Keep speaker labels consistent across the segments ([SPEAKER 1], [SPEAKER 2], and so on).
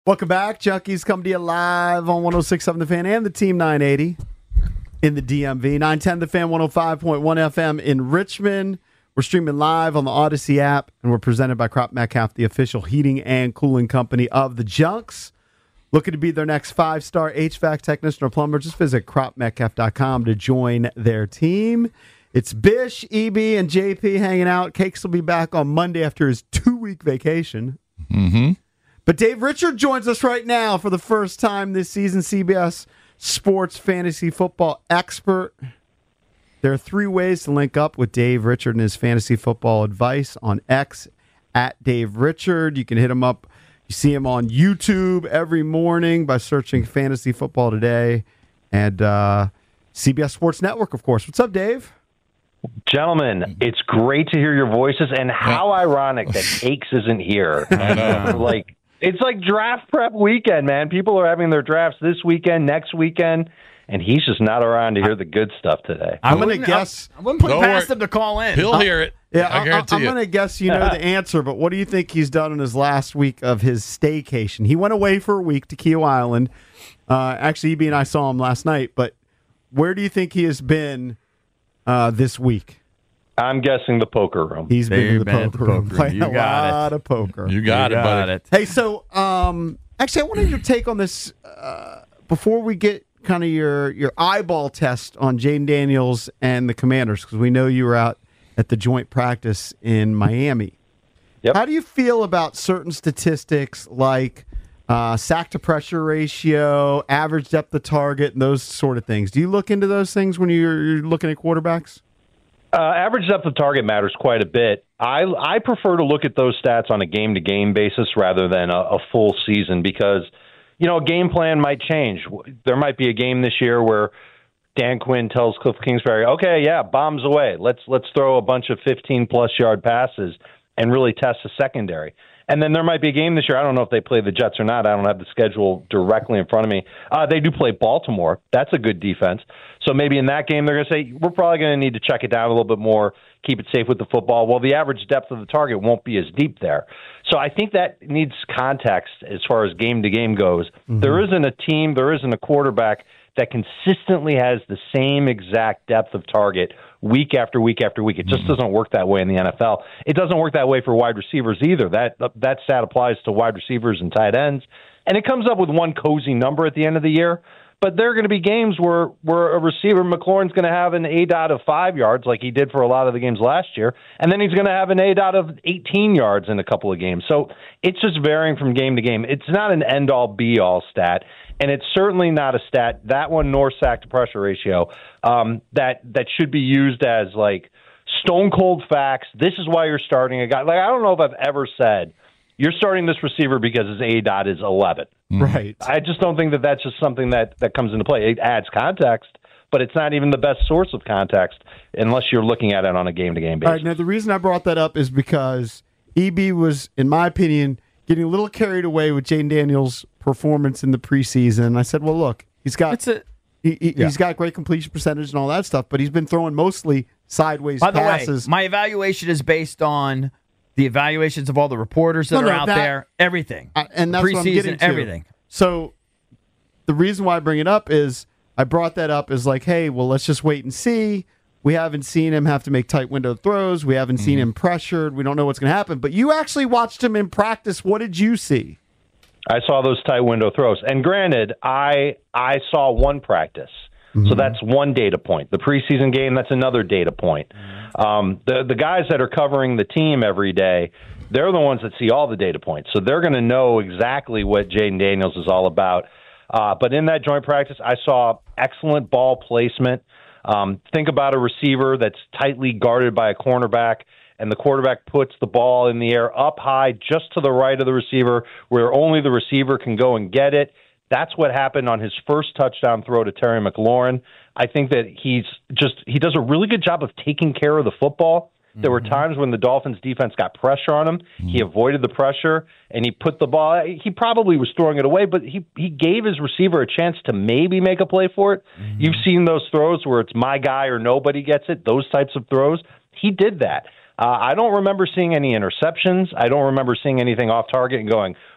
[SPEAKER 1] Welcome back. Junkies come to you live on 106.7 The Fan and the Team 980 in the DMV. 910 The Fan, 105.1 FM in Richmond. We're streaming live on the Odyssey app, and we're presented by Crop Metcalf, the official heating and cooling company of the Junks. Looking to be their next 5-star HVAC technician or plumber? Just visit cropmetcalf.com to join their team. It's Bish, EB, and JP hanging out. Cakes will be back on Monday after his 2-week vacation.
[SPEAKER 2] Mm-hmm.
[SPEAKER 1] But Dave Richard joins us right now for the first time this season, CBS Sports Fantasy Football expert. There are 3 ways to link up with Dave Richard and his fantasy football advice on X at Dave Richard. You can hit him up. You see him on YouTube every morning by searching Fantasy Football Today and CBS Sports Network, of course. What's up, Dave?
[SPEAKER 3] Gentlemen, it's great to hear your voices, and how ironic that Cakes isn't here.
[SPEAKER 2] I know.
[SPEAKER 3] It's like draft prep weekend, man. People are having their drafts this weekend, next weekend, and he's just not around to hear the good stuff today.
[SPEAKER 1] I'm going to guess.
[SPEAKER 4] I wouldn't put
[SPEAKER 2] Don't
[SPEAKER 4] past
[SPEAKER 2] worry.
[SPEAKER 4] him to call in.
[SPEAKER 2] He'll hear it.
[SPEAKER 1] Yeah,
[SPEAKER 2] I guarantee
[SPEAKER 1] I'm
[SPEAKER 2] it.
[SPEAKER 1] going to guess you know the answer, but what do you think he's done in his last week of his staycation? He went away for a week to Key Island. Actually, EB and I saw him last night, but where do you think he has been this week?
[SPEAKER 3] I'm guessing the poker room.
[SPEAKER 1] He's been in the
[SPEAKER 4] been at the
[SPEAKER 1] poker room,
[SPEAKER 4] poker room.
[SPEAKER 1] playing
[SPEAKER 4] You
[SPEAKER 1] a
[SPEAKER 4] got it.
[SPEAKER 1] lot of poker.
[SPEAKER 2] You got it, buddy.
[SPEAKER 1] Hey, so actually, I wanted your take on this before we get kind of your eyeball test on Jaden Daniels and the Commanders, because we know you were out at the joint practice in Miami.
[SPEAKER 3] Yep.
[SPEAKER 1] How do you feel about certain statistics like sack to pressure ratio, average depth of target, and those sort of things? Do you look into those things when you're looking at quarterbacks?
[SPEAKER 3] Average depth of target matters quite a bit. I prefer to look at those stats on a game-to-game basis rather than a full season because, a game plan might change. There might be a game this year where Dan Quinn tells Cliff Kingsbury, okay, yeah, bombs away. Let's throw a bunch of 15-plus yard passes and really test the secondary. And then there might be a game this year. I don't know if they play the Jets or not. I don't have the schedule directly in front of me. They do play Baltimore. That's a good defense. So maybe in that game they're going to say, we're probably going to need to check it down a little bit more, keep it safe with the football. Well, the average depth of the target won't be as deep there. So I think that needs context as far as game-to-game goes. Mm-hmm. There isn't a team, there isn't a quarterback that consistently has the same exact depth of target week after week after week. It just doesn't work that way in the NFL. It doesn't work that way for wide receivers either. That stat applies to wide receivers and tight ends. And it comes up with one cozy number at the end of the year. But there are going to be games where a receiver, McLaurin's going to have an ADOT of 5 yards like he did for a lot of the games last year, and then he's going to have an ADOT of 18 yards in a couple of games. So it's just varying from game to game. It's not an end-all, be-all stat, and it's certainly not a stat, that one nor sack-to-pressure ratio, that should be used as like stone-cold facts. This is why you're starting a guy. Like, I don't know if I've ever said, you're starting this receiver because his ADOT is 11.
[SPEAKER 1] Right.
[SPEAKER 3] I just don't think that that's just something that comes into play. It adds context, but it's not even the best source of context unless you're looking at it on a game-to-game basis.
[SPEAKER 1] All right, now the reason I brought that up is because EB was, in my opinion, getting a little carried away with Jaden Daniels' performance in the preseason. I said, well, look, he's got he's got great completion percentage and all that stuff, but he's been throwing mostly sideways passes.
[SPEAKER 4] By the way, my evaluation is based on the evaluations of all the reporters that are out there, everything.
[SPEAKER 1] And that's what I'm getting to.
[SPEAKER 4] Everything.
[SPEAKER 1] So the reason why I bring it up is I brought that up as like, hey, well, let's just wait and see. We haven't seen him have to make tight window throws. We haven't seen him pressured. We don't know what's going to happen. But you actually watched him in practice. What did you see?
[SPEAKER 3] I saw those tight window throws. And granted, I saw one practice. So that's one data point. The preseason game, that's another data point. The guys that are covering the team every day, they're the ones that see all the data points. So they're going to know exactly what Jaden Daniels is all about. But in that joint practice, I saw excellent ball placement. Think about a receiver that's tightly guarded by a cornerback, and the quarterback puts the ball in the air up high just to the right of the receiver where only the receiver can go and get it. That's what happened on his first touchdown throw to Terry McLaurin. I think that he does a really good job of taking care of the football. There were times when the Dolphins defense got pressure on him. He avoided the pressure, and he put the ball. He probably was throwing it away, but he gave his receiver a chance to maybe make a play for it. You've seen those throws where it's my guy or nobody gets it, those types of throws. He did that. I don't remember seeing any interceptions. I don't remember seeing anything off target and going,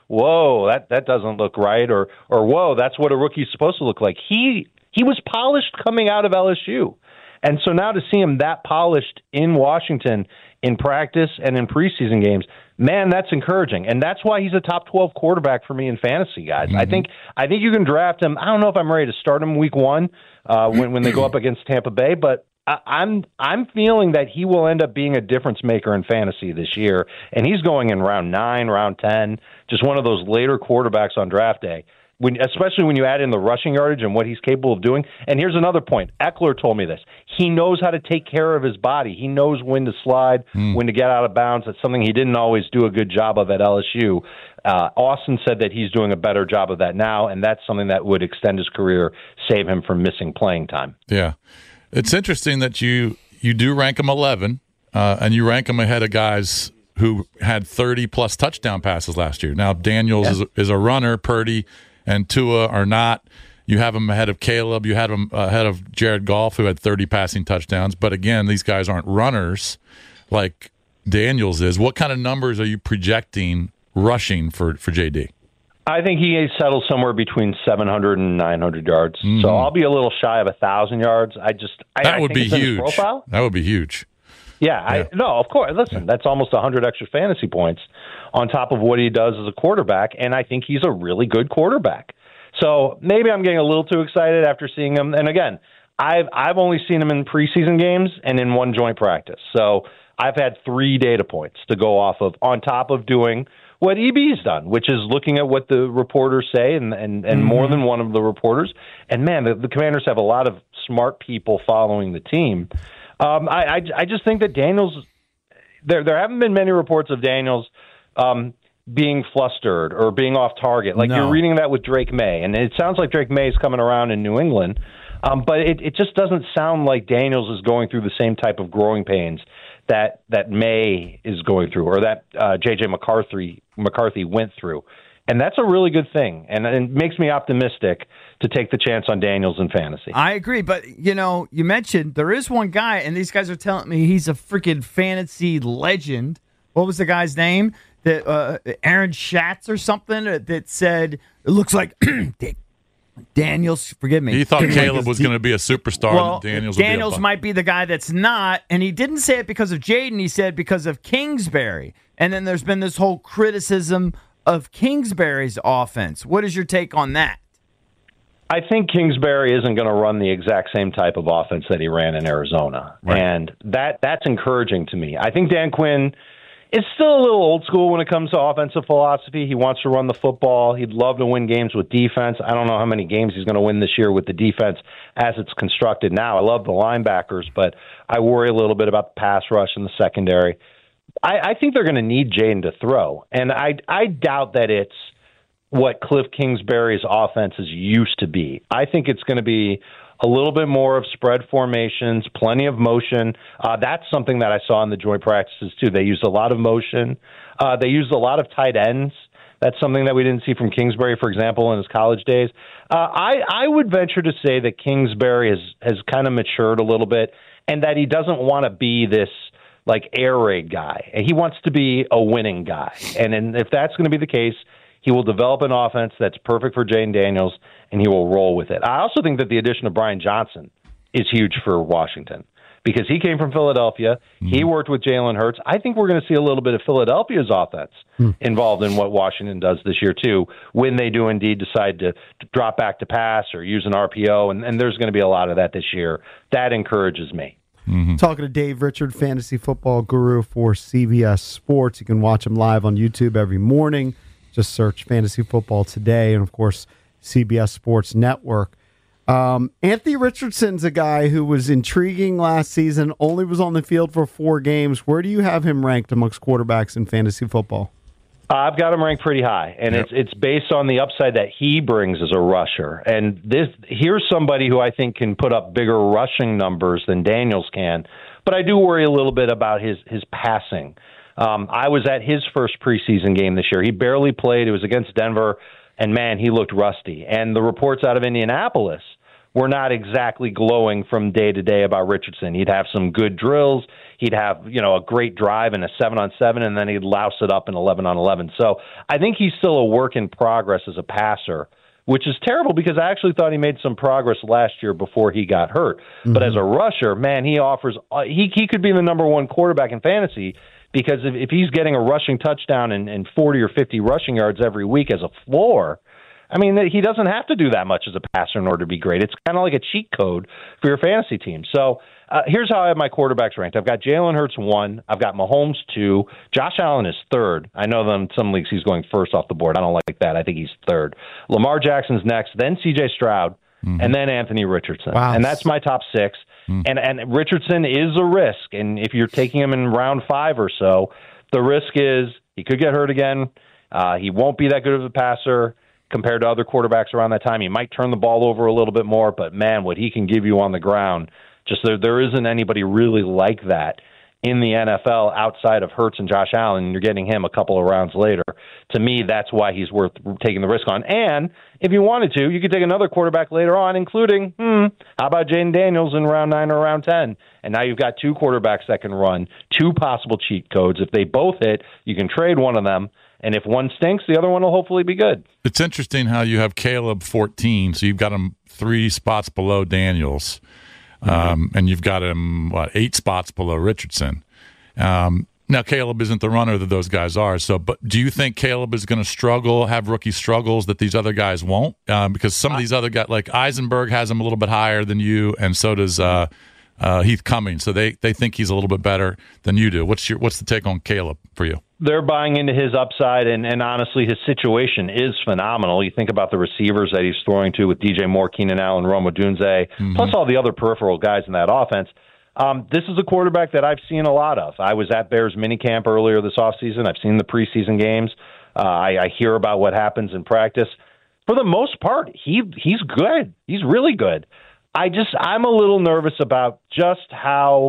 [SPEAKER 3] whoa, that doesn't look right, or whoa, that's what a rookie's supposed to look like. He was polished coming out of LSU. And so now to see him that polished in Washington in practice and in preseason games, man, that's encouraging. And that's why he's a top 12 quarterback for me in fantasy, guys. I think you can draft him. I don't know if I'm ready to start him week one when they go up against Tampa Bay, but I'm feeling that he will end up being a difference maker in fantasy this year. And he's going in round 9, round 10, just one of those later quarterbacks on draft day. Especially when you add in the rushing yardage and what he's capable of doing. And here's another point. Eckler told me this. He knows how to take care of his body. He knows when to slide, when to get out of bounds. That's something he didn't always do a good job of at LSU. Austin said that he's doing a better job of that now, and that's something that would extend his career, save him from missing playing time.
[SPEAKER 5] Yeah. It's interesting that you do rank him 11, and you rank him ahead of guys who had 30-plus touchdown passes last year. Now, Daniels is a runner, Purdy and Tua are not. You have him ahead of Caleb. You had him ahead of Jared Goff, who had 30 passing touchdowns. But again, these guys aren't runners like Daniels is. What kind of numbers are you projecting rushing for JD?
[SPEAKER 3] I think he settles somewhere between 700 and 900 yards. Mm-hmm. So I'll be a little shy of 1,000 yards.
[SPEAKER 5] That would be huge. That would be huge.
[SPEAKER 3] Yeah. No, of course. Listen, that's almost 100 extra fantasy points on top of what he does as a quarterback, and I think he's a really good quarterback. So maybe I'm getting a little too excited after seeing him. And again, I've only seen him in preseason games and in one joint practice. So I've had 3 data points to go off of on top of doing what EB's done, which is looking at what the reporters say and more than one of the reporters. And, man, the Commanders have a lot of smart people following the team. I just think that Daniels, there haven't been many reports of Daniels being flustered or being off target. You're reading that with Drake May, and it sounds like Drake May is coming around in New England, but it just doesn't sound like Daniels is going through the same type of growing pains that May is going through or that J.J. McCarthy went through. And that's a really good thing, and it makes me optimistic to take the chance on Daniels in fantasy.
[SPEAKER 4] I agree, but, you mentioned there is one guy, and these guys are telling me he's a freaking fantasy legend. What was the guy's name? Aaron Schatz or something that said, it looks like Daniels, forgive me.
[SPEAKER 5] He thought Caleb was going to be a superstar.
[SPEAKER 4] Well,
[SPEAKER 5] and
[SPEAKER 4] Daniels might be the guy that's not, and he didn't say it because of Jaden. He said because of Kingsbury. And then there's been this whole criticism of Kingsbury's offense. What is your take on that?
[SPEAKER 3] I think Kingsbury isn't going to run the exact same type of offense that he ran in Arizona. Right. And that's encouraging to me. I think Dan Quinn is still a little old school when it comes to offensive philosophy. He wants to run the football. He'd love to win games with defense. I don't know how many games he's going to win this year with the defense as it's constructed now. I love the linebackers, but I worry a little bit about the pass rush in the secondary. I think they're going to need Jaden to throw, and I doubt that it's what Cliff Kingsbury's offenses used to be. I think it's going to be a little bit more of spread formations, plenty of motion. That's something that I saw in the joint practices, too. They used a lot of motion. They used a lot of tight ends. That's something that we didn't see from Kingsbury, for example, in his college days. I would venture to say that Kingsbury has kind of matured a little bit and that he doesn't want to be this air raid guy. He wants to be a winning guy. And if that's going to be the case, he will develop an offense that's perfect for Jaden Daniels, and he will roll with it. I also think that the addition of Brian Johnson is huge for Washington because he came from Philadelphia. Mm-hmm. He worked with Jalen Hurts. I think we're going to see a little bit of Philadelphia's offense involved in what Washington does this year, too, when they do indeed decide to drop back to pass or use an RPO, and there's going to be a lot of that this year. That encourages me.
[SPEAKER 1] Mm-hmm. Talking to Dave Richard, fantasy football guru for CBS Sports. You can watch him live on YouTube every morning. Just search Fantasy Football Today and, of course, CBS Sports Network. Anthony Richardson's a guy who was intriguing last season, only was on the field for 4 games. Where do you have him ranked amongst quarterbacks in fantasy football?
[SPEAKER 3] I've got him ranked pretty high, and it's based on the upside that he brings as a rusher. And here's somebody who I think can put up bigger rushing numbers than Daniels can, but I do worry a little bit about his passing. I was at his first preseason game this year. He barely played. It was against Denver, and, man, he looked rusty. And the reports out of Indianapolis were not exactly glowing from day to day about Richardson. He'd have some good drills. He'd have, a great drive in a 7-on-7, and then he'd louse it up in 11-on-11. So I think he's still a work in progress as a passer, which is terrible because I actually thought he made some progress last year before he got hurt. Mm-hmm. But as a rusher, man, he offers he could be the number one quarterback in fantasy because if he's getting a rushing touchdown and 40 or 50 rushing yards every week as a floor, I mean, he doesn't have to do that much as a passer in order to be great. It's kind of like a cheat code for your fantasy team. So here's how I have my quarterbacks ranked. I've got Jalen Hurts 1. I've got Mahomes 2. Josh Allen is 3rd. I know that in some leagues he's going first off the board. I don't like that. I think he's 3rd. Lamar Jackson's next, then C.J. Stroud, and then Anthony Richardson.
[SPEAKER 1] Wow.
[SPEAKER 3] And that's my top 6. And Richardson is a risk. And if you're taking him in round 5 or so, the risk is he could get hurt again. He won't be that good of a passer compared to other quarterbacks around that time. He might turn the ball over a little bit more, but man, what he can give you on the ground, just there isn't anybody really like that in the NFL outside of Hurts and Josh Allen, and you're getting him a couple of rounds later. To me, that's why he's worth taking the risk on. And if you wanted to, you could take another quarterback later on, including, how about Jaden Daniels in round 9 or round 10? And now you've got 2 quarterbacks that can run, 2 possible cheat codes. If they both hit, you can trade one of them. And if one stinks, the other one will hopefully be good.
[SPEAKER 5] It's interesting how you have Caleb 14, so you've got him 3 spots below Daniels, and you've got him 8 spots below Richardson. Now Caleb isn't the runner that those guys are. But do you think Caleb is going to struggle, have rookie struggles that these other guys won't? Because some of these other guys, like Eisenberg, has him a little bit higher than you, and so does Heath Cummings. So they think he's a little bit better than you do. What's the take on Caleb for you?
[SPEAKER 3] They're buying into his upside, and honestly, his situation is phenomenal. You think about the receivers that he's throwing to with DJ Moore, Keenan Allen, Rome Odunze, plus all the other peripheral guys in that offense. This is a quarterback that I've seen a lot of. I was at Bears minicamp earlier this offseason. I've seen the preseason games. I hear about what happens in practice. For the most part, he's good. He's really good. I'm a little nervous about just how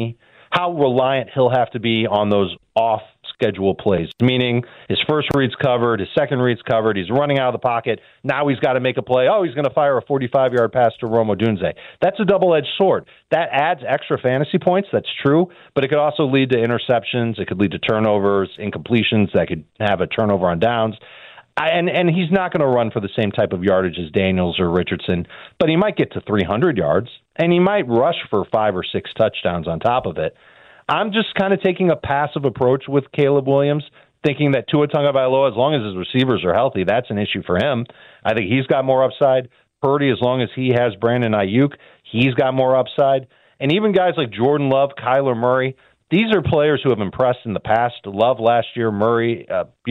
[SPEAKER 3] reliant he'll have to be on those off-schedule plays, meaning his first read's covered, his second read's covered, he's running out of the pocket, now he's got to make a play, he's going to fire a 45-yard pass to Rome Odunze. That's a double-edged sword. That adds extra fantasy points, that's true, but it could also lead to interceptions, it could lead to turnovers, incompletions, that could have a turnover on downs. And he's not going to run for the same type of yardage as Daniels or Richardson, but he might get to 300 yards, and he might rush for 5 or 6 touchdowns on top of it. I'm just kind of taking a passive approach with Caleb Williams, thinking that Tua Tagovailoa, as long as his receivers are healthy, that's an issue for him. I think he's got more upside. Purdy, as long as he has Brandon Ayuk, he's got more upside. And even guys like Jordan Love, Kyler Murray, these are players who have impressed in the past. Love last year, Murray,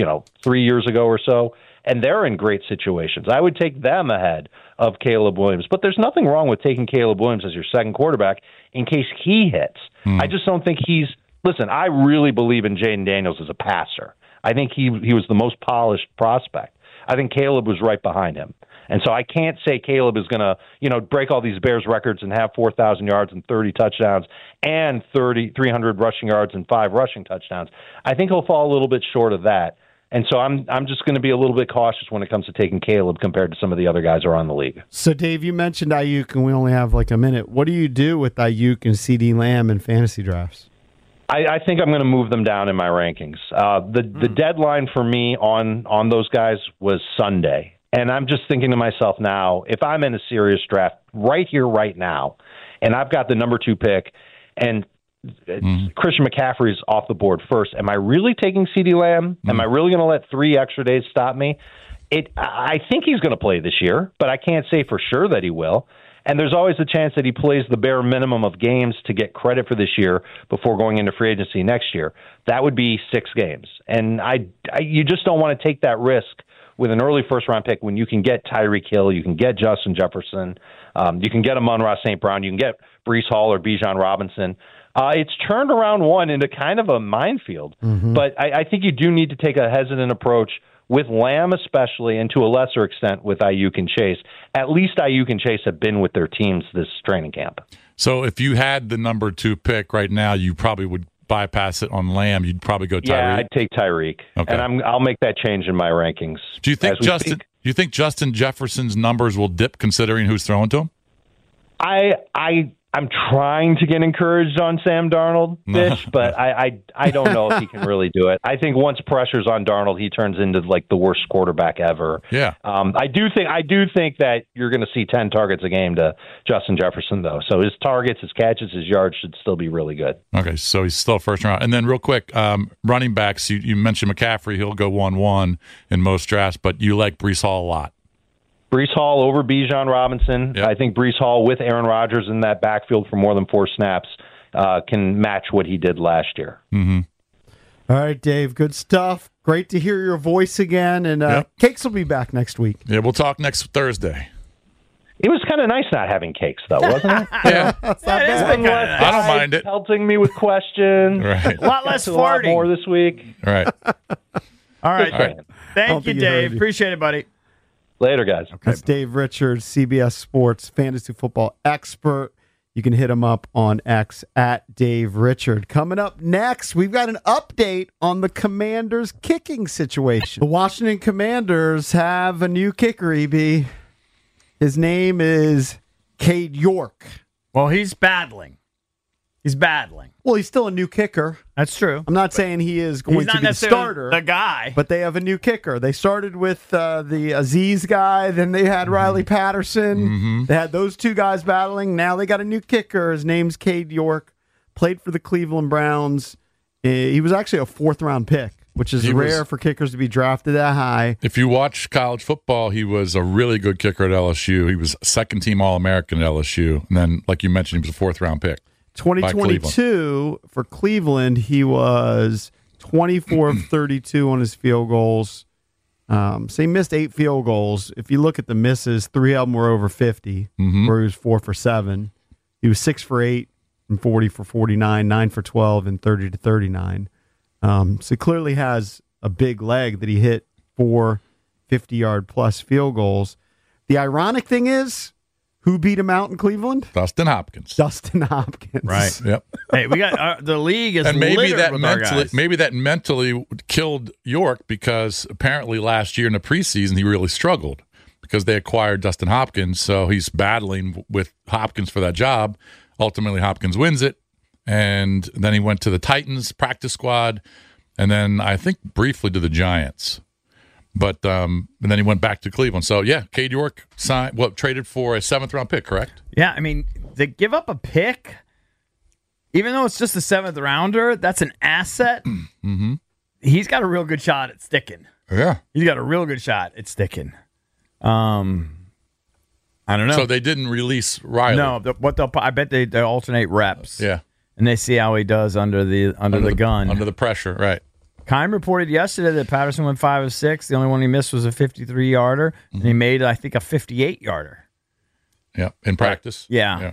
[SPEAKER 3] 3 years ago or so, and they're in great situations. I would take them ahead of Caleb Williams. But there's nothing wrong with taking Caleb Williams as your second quarterback in case he hits. I just don't think listen, I really believe in Jaden Daniels as a passer. I think he was the most polished prospect. I think Caleb was right behind him. And so I can't say Caleb is going to, break all these Bears records and have 4,000 yards and 30 touchdowns and 300 rushing yards and 5 rushing touchdowns. I think he'll fall a little bit short of that. And so I'm just going to be a little bit cautious when it comes to taking Caleb compared to some of the other guys around the league.
[SPEAKER 1] So, Dave, you mentioned Ayuk, and we only have like a minute. What do you do with Ayuk and CeeDee Lamb in fantasy drafts?
[SPEAKER 3] I think I'm going to move them down in my rankings. The deadline for me on those guys was Sunday. And I'm just thinking to myself now, if I'm in a serious draft right here, right now, and I've got the number 2 pick, and Christian McCaffrey's off the board first, am I really taking CeeDee Lamb? Am I really going to let 3 extra days stop me? I think he's going to play this year, but I can't say for sure that he will. And there's always a chance that he plays the bare minimum of games to get credit for this year before going into free agency next year. That would be 6 games. And you just don't want to take that risk with an early first-round pick when you can get Tyreek Hill, you can get Justin Jefferson, you can get Amon-Ra St. Brown, you can get Breece Hall or Bijan Robinson. It's turned around one into kind of a minefield. But I think you do need to take a hesitant approach with Lamb especially, and to a lesser extent with Ayuk and Chase. At least Ayuk and Chase have been with their teams this training camp.
[SPEAKER 5] So if you had the number 2 pick right now, you probably would bypass it on Lamb. You'd probably go Tyreek.
[SPEAKER 3] Yeah, I'd take Tyreek. Okay. And I'll make that change in my rankings.
[SPEAKER 5] Do you think Justin Jefferson's numbers will dip considering who's throwing to him?
[SPEAKER 3] I'm trying to get encouraged on Sam Darnold, Fish, but I don't know if he can really do it. I think once pressure's on Darnold, he turns into like the worst quarterback ever.
[SPEAKER 5] Yeah.
[SPEAKER 3] I do think that you're going to see 10 targets a game to Justin Jefferson, though. So his targets, his catches, his yards should still be really good.
[SPEAKER 5] Okay, so he's still first round. And then real quick, running backs, you mentioned McCaffrey. He'll go 1-1 in most drafts, but you like Breece Hall a lot.
[SPEAKER 3] Breece Hall over Bijan Robinson.
[SPEAKER 5] Yep.
[SPEAKER 3] I think Breece Hall with Aaron Rodgers in that backfield for more than 4 snaps can match what he did last year.
[SPEAKER 5] Mm-hmm.
[SPEAKER 1] All right, Dave, good stuff. Great to hear your voice again. And Cakes will be back next week.
[SPEAKER 5] Yeah, we'll talk next Thursday.
[SPEAKER 3] It was kind of nice not having Cakes, though, wasn't it?
[SPEAKER 5] Yeah.
[SPEAKER 3] I
[SPEAKER 5] don't mind it.
[SPEAKER 3] Pelting me with questions.
[SPEAKER 5] Right.
[SPEAKER 4] A lot less
[SPEAKER 3] A lot
[SPEAKER 4] farting.
[SPEAKER 3] more this week.
[SPEAKER 5] All right.
[SPEAKER 4] All right.
[SPEAKER 5] All right.
[SPEAKER 4] Thank you, Dave. Appreciate it, buddy.
[SPEAKER 3] Later, guys.
[SPEAKER 1] That's Dave Richards, CBS Sports fantasy football expert. You can hit him up on X at Dave Richard. Coming up next, we've got an update on the Commanders' kicking situation. The Washington Commanders have a new kicker, EB. His name is Cade York.
[SPEAKER 4] Well, he's battling.
[SPEAKER 1] Well, he's still a new kicker.
[SPEAKER 4] That's true.
[SPEAKER 1] I'm not saying he is going
[SPEAKER 4] He's
[SPEAKER 1] to
[SPEAKER 4] not
[SPEAKER 1] be the
[SPEAKER 4] necessarily
[SPEAKER 1] starter.
[SPEAKER 4] the guy.
[SPEAKER 1] But they have a new kicker. They started with the Aziz guy. Then they had Riley Patterson.
[SPEAKER 5] Mm-hmm.
[SPEAKER 1] They had those two guys battling. Now they got a new kicker. His name's Cade York. Played for the Cleveland Browns. He was actually a 4th-round pick, which is rare for kickers to be drafted that high.
[SPEAKER 5] If you watch college football, he was a really good kicker at LSU. He was second-team All-American at LSU. And then, like you mentioned, he was a 4th-round pick.
[SPEAKER 1] 2022 for Cleveland, he was 24 of 32 on his field goals. So he missed 8 field goals. If you look at the misses, 3 of them were over 50, where he was 4 for 7. He was 6 for 8 and 40 for 49, 9 for 12 and 30 to 39. So he clearly has a big leg that he hit 4 50-yard plus field goals. The ironic thing is, who beat him out in Cleveland?
[SPEAKER 5] Dustin Hopkins.
[SPEAKER 1] Dustin Hopkins.
[SPEAKER 5] Right. Yep.
[SPEAKER 4] Hey, we got the league is
[SPEAKER 5] And
[SPEAKER 4] littered with our guys.
[SPEAKER 5] maybe that mentally killed York because apparently last year in the preseason he really struggled because they acquired Dustin Hopkins, so he's battling with Hopkins for that job. Ultimately, Hopkins wins it, and then he went to the Titans practice squad, and then I think briefly to the Giants. But and then he went back to Cleveland. So yeah, Cade York traded for a 7th-round pick, correct?
[SPEAKER 4] Yeah, I mean, they give up a pick, even though it's just a 7th rounder. That's an asset.
[SPEAKER 5] Mm-hmm.
[SPEAKER 4] He's got a real good shot at sticking.
[SPEAKER 5] Yeah,
[SPEAKER 4] he's got a real good shot at sticking. I don't know.
[SPEAKER 5] So they didn't release Riley.
[SPEAKER 4] No, I bet they alternate reps.
[SPEAKER 5] Yeah,
[SPEAKER 4] and they see how he does under the gun,
[SPEAKER 5] under the pressure, right?
[SPEAKER 4] Keim reported yesterday that Patterson went 5 of 6. The only one he missed was a 53-yarder, and he made, I think, a 58-yarder.
[SPEAKER 5] Yeah, in practice.
[SPEAKER 4] Yeah.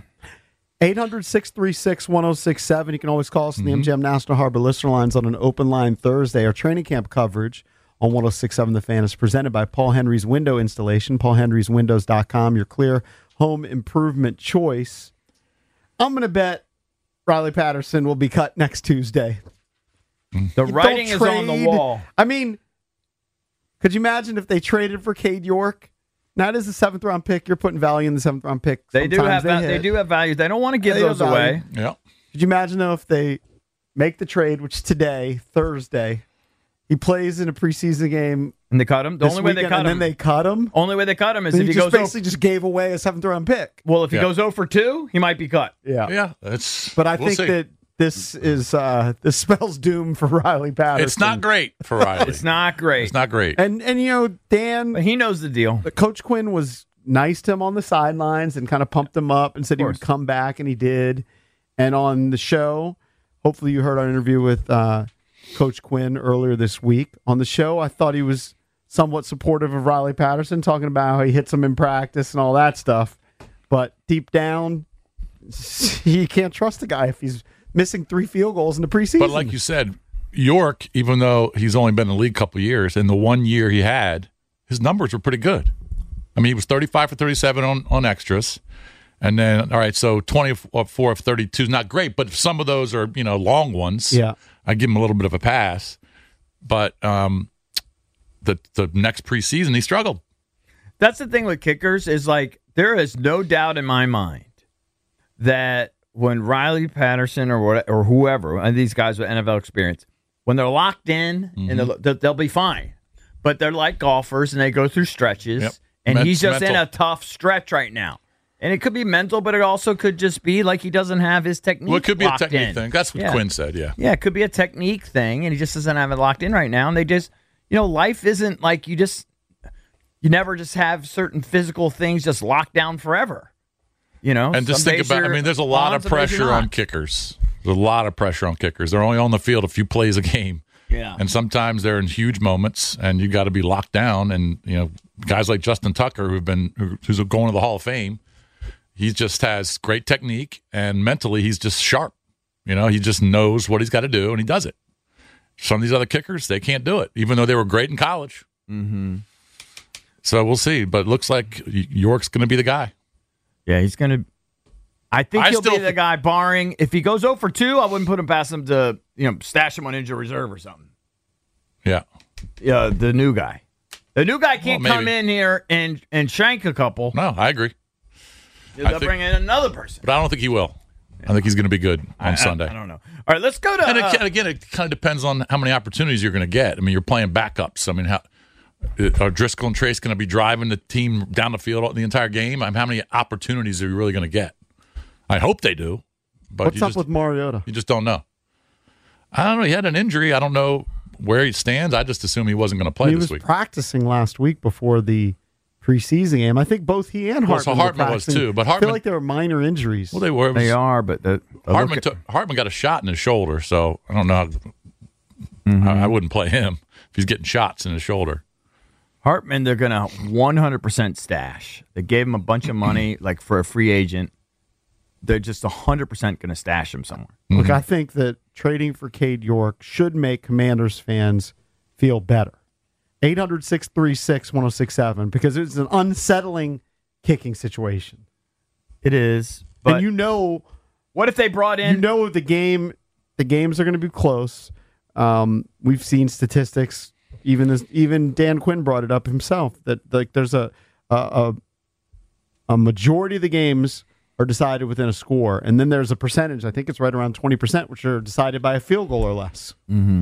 [SPEAKER 1] 800-636-1067. You can always call us in the MGM National Harbor listener lines on an open line Thursday. Our training camp coverage on 106.7 The Fan is presented by Paul Henry's Window Installation, paulhenryswindows.com, your clear home improvement choice. I'm going to bet Riley Patterson will be cut next Tuesday.
[SPEAKER 4] The writing is on the wall.
[SPEAKER 1] I mean, could you imagine if they traded for Cade York? Now it is a 7th-round pick. You're putting value in the 7th-round pick.
[SPEAKER 4] They do have value. They don't want to give those away.
[SPEAKER 5] Yeah.
[SPEAKER 1] Could you imagine, though, if they make the trade, which is today, Thursday, he plays in a preseason game.
[SPEAKER 4] And they cut him? The only way they cut him.
[SPEAKER 1] And then they cut him?
[SPEAKER 4] Only way they cut him is
[SPEAKER 1] if
[SPEAKER 4] he
[SPEAKER 1] just
[SPEAKER 4] goes
[SPEAKER 1] basically just gave away a 7th-round pick.
[SPEAKER 4] Well, if he goes 0 for 2, he might be cut.
[SPEAKER 5] Yeah.
[SPEAKER 1] But I think that this spells doom for Riley Patterson.
[SPEAKER 5] It's not great for Riley.
[SPEAKER 4] It's not great.
[SPEAKER 5] It's not great.
[SPEAKER 1] And you know, Dan,
[SPEAKER 4] but he knows the deal.
[SPEAKER 1] Coach Quinn was nice to him on the sidelines and kind of pumped him up and said he would come back, and he did. And on the show, hopefully you heard our interview with Coach Quinn earlier this week. On the show, I thought he was somewhat supportive of Riley Patterson, talking about how he hits him in practice and all that stuff. But deep down, you can't trust the guy if he's missing 3 field goals in the preseason.
[SPEAKER 5] But like you said, York, even though he's only been in the league a couple of years, in the 1 year he had, his numbers were pretty good. I mean, he was 35 for 37 on extras. And then, all right, so 24 of 32 is not great, but some of those are, long ones.
[SPEAKER 1] Yeah.
[SPEAKER 5] I give him a little bit of a pass. But the next preseason, he struggled.
[SPEAKER 4] That's the thing with kickers is, like, there is no doubt in my mind that when Riley Patterson or whoever, and these guys with NFL experience, when they're locked in, and they'll be fine. But they're like golfers, and they go through stretches.
[SPEAKER 5] Yep.
[SPEAKER 4] And he's just
[SPEAKER 5] mental.
[SPEAKER 4] in a tough stretch right now. And it could be mental, but it also could just be like he doesn't have his technique
[SPEAKER 5] Well, it could be a
[SPEAKER 4] locked
[SPEAKER 5] technique
[SPEAKER 4] in.
[SPEAKER 5] thing. That's what Quinn said, yeah.
[SPEAKER 4] Yeah, it could be a technique thing, and he just doesn't have it locked in right now. And they just, life isn't like you never just have certain physical things just locked down forever.
[SPEAKER 5] And just think about, there's a lot of pressure on kickers. There's a lot of pressure on kickers. They're only on the field a few plays a game.
[SPEAKER 4] Yeah.
[SPEAKER 5] And sometimes they're in huge moments, and you got to be locked down. And, guys like Justin Tucker, who's going to the Hall of Fame, he just has great technique, and mentally he's just sharp. He just knows what he's got to do, and he does it. Some of these other kickers, they can't do it, even though they were great in college. Mm-hmm. So we'll see. But it looks like York's going to be the guy.
[SPEAKER 4] Yeah, he's going to. I think he'll be the guy, barring if he goes 0 for 2, I wouldn't put him past him to stash him on injury reserve or something.
[SPEAKER 5] Yeah.
[SPEAKER 4] Yeah, the new guy. The new guy can't come in here and shank a couple.
[SPEAKER 5] No, I agree.
[SPEAKER 4] They'll bring in another person.
[SPEAKER 5] But I don't think he will. I think he's going to be good on Sunday.
[SPEAKER 4] I don't know. All right, let's go to.
[SPEAKER 5] And again, it kind of depends on how many opportunities you're going to get. You're playing backups. How are Driscoll and Trace going to be driving the team down the field the entire game? How many opportunities are you really going to get? I hope they do. But
[SPEAKER 1] what's up with Mariota?
[SPEAKER 5] You just don't know. I don't know. He had an injury. I don't know where he stands. I just assume he wasn't going to play this week.
[SPEAKER 1] He was practicing last week before the preseason game. I think both he and Hartman
[SPEAKER 5] was too. But
[SPEAKER 1] I feel like there were minor injuries.
[SPEAKER 5] Well, they were.
[SPEAKER 4] They are, but
[SPEAKER 5] Hartman got a shot in his shoulder, so I don't know. I wouldn't play him if he's getting shots in his shoulder.
[SPEAKER 4] Hartman, they're going to 100% stash. They gave him a bunch of money, like for a free agent. They're just 100% going to stash him somewhere.
[SPEAKER 1] Look, I think that trading for Cade York should make Commanders fans feel better. 800-636-1067, because it's an unsettling kicking situation.
[SPEAKER 4] It is. But
[SPEAKER 1] and
[SPEAKER 4] what if they brought in?
[SPEAKER 1] The games are going to be close. We've seen statistics. Even Dan Quinn brought it up himself that there's a majority of the games are decided within a score, and then there's a percentage. I think it's right around 20%, which are decided by a field goal or less.
[SPEAKER 5] Mm-hmm.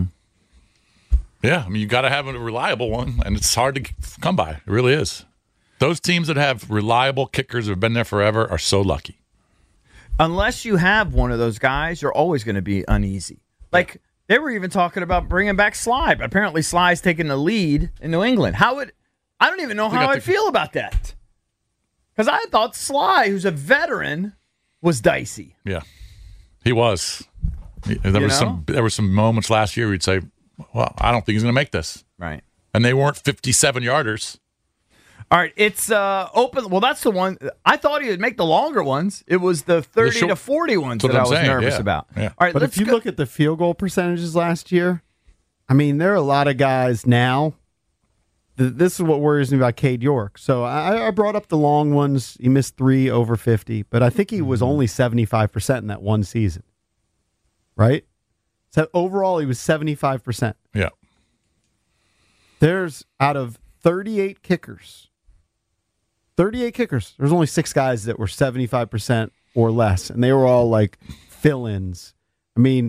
[SPEAKER 5] Yeah, you got to have a reliable one, and it's hard to come by. It really is. Those teams that have reliable kickers that have been there forever are so lucky.
[SPEAKER 4] Unless you have one of those guys, you're always going to be uneasy. Like, they were even talking about bringing back Sly, but apparently Sly's taking the lead in New England. I don't even know how I'd feel about that. Because I thought Sly, who's a veteran, was dicey.
[SPEAKER 5] Yeah, he was. There were some moments last year where you'd say, well, I don't think he's going to make this.
[SPEAKER 4] Right.
[SPEAKER 5] And they weren't 57-yarders.
[SPEAKER 4] All right, it's open. Well, that's the one. I thought he would make the longer ones. It was the 30 to 40 ones that I was nervous about.
[SPEAKER 5] Yeah.
[SPEAKER 4] All right,
[SPEAKER 1] but if you look at the field goal percentages last year, there are a lot of guys now. This is what worries me about Cade York. So I brought up the long ones. He missed 3 over 50, but I think he was only 75% in that one season. Right? So overall, he was 75%.
[SPEAKER 5] Yeah.
[SPEAKER 1] There's out of 38 kickers, there's only 6 guys that were 75% or less, and they were all like fill-ins. The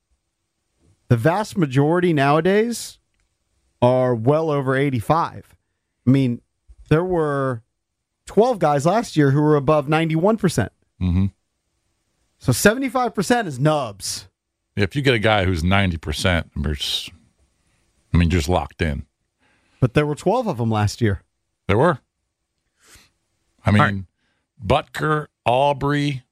[SPEAKER 1] vast majority nowadays are well over 85. There were 12 guys last year who were above 91%.
[SPEAKER 5] Mm-hmm.
[SPEAKER 1] So 75% is nubs.
[SPEAKER 5] If you get a guy who's 90%, just locked in.
[SPEAKER 1] But there were 12 of them last year.
[SPEAKER 5] There were. Butker, Aubrey,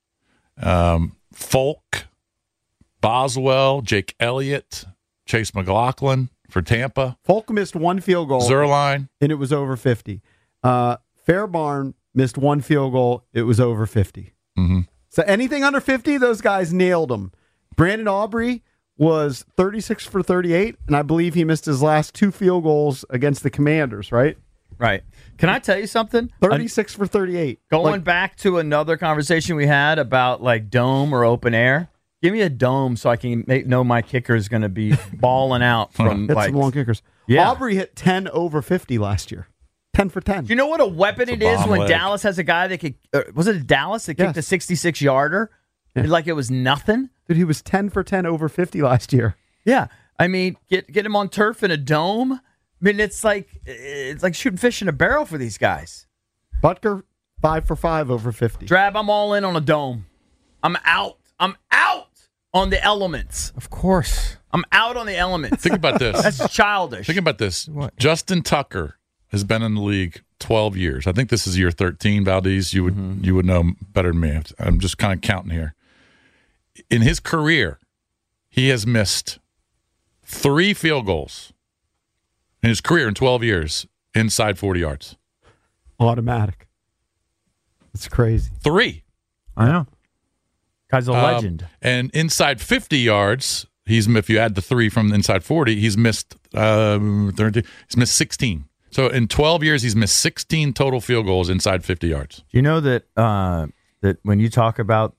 [SPEAKER 5] Folk, Boswell, Jake Elliott, Chase McLaughlin for Tampa.
[SPEAKER 1] Folk missed 1 field goal.
[SPEAKER 5] Zerline.
[SPEAKER 1] And it was over 50. Fairbarn missed 1 field goal. It was over 50.
[SPEAKER 5] Mm-hmm.
[SPEAKER 1] So anything under 50, those guys nailed them. Brandon Aubrey was 36 for 38, and I believe he missed his last 2 field goals against the Commanders, right?
[SPEAKER 4] Right. Can I tell you something?
[SPEAKER 1] 36 for 38.
[SPEAKER 4] Going back to another conversation we had about like dome or open air. Give me a dome so I can know my kicker is going to be balling out from
[SPEAKER 1] Hit some long kickers.
[SPEAKER 4] Yeah.
[SPEAKER 1] Aubrey hit 10 over 50 last year. 10 for 10.
[SPEAKER 4] Do you know what a weapon it is
[SPEAKER 5] bomb
[SPEAKER 4] when
[SPEAKER 5] leg.
[SPEAKER 4] Dallas has a guy that could? Was it Dallas that kicked a 66-yarder? Like it was nothing.
[SPEAKER 1] Dude, he was 10 for 10 over 50 last year.
[SPEAKER 4] Yeah, I mean, get him on turf in a dome. I mean, it's like shooting fish in a barrel for these guys.
[SPEAKER 1] Butker, 5 for 5 over 50.
[SPEAKER 4] Drab, I'm all in on a dome. I'm out on the elements.
[SPEAKER 6] Of course.
[SPEAKER 4] I'm out on the elements.
[SPEAKER 5] Think about this.
[SPEAKER 4] That's childish.
[SPEAKER 5] Think about this. Justin Tucker has been in the league 12 years. I think this is year 13, Valdez. You would know better than me. I'm just kind of counting here. In his career, he has missed 3 field goals in his career in 12 years inside 40 yards.
[SPEAKER 1] Automatic. It's crazy.
[SPEAKER 5] 3.
[SPEAKER 4] I know. Guy's a legend.
[SPEAKER 5] And inside 50 yards, if you add the 3 from inside 40, he's missed 30, he's missed 16. So in 12 years, he's missed 16 total field goals inside 50 yards.
[SPEAKER 4] Do you know that that when you talk about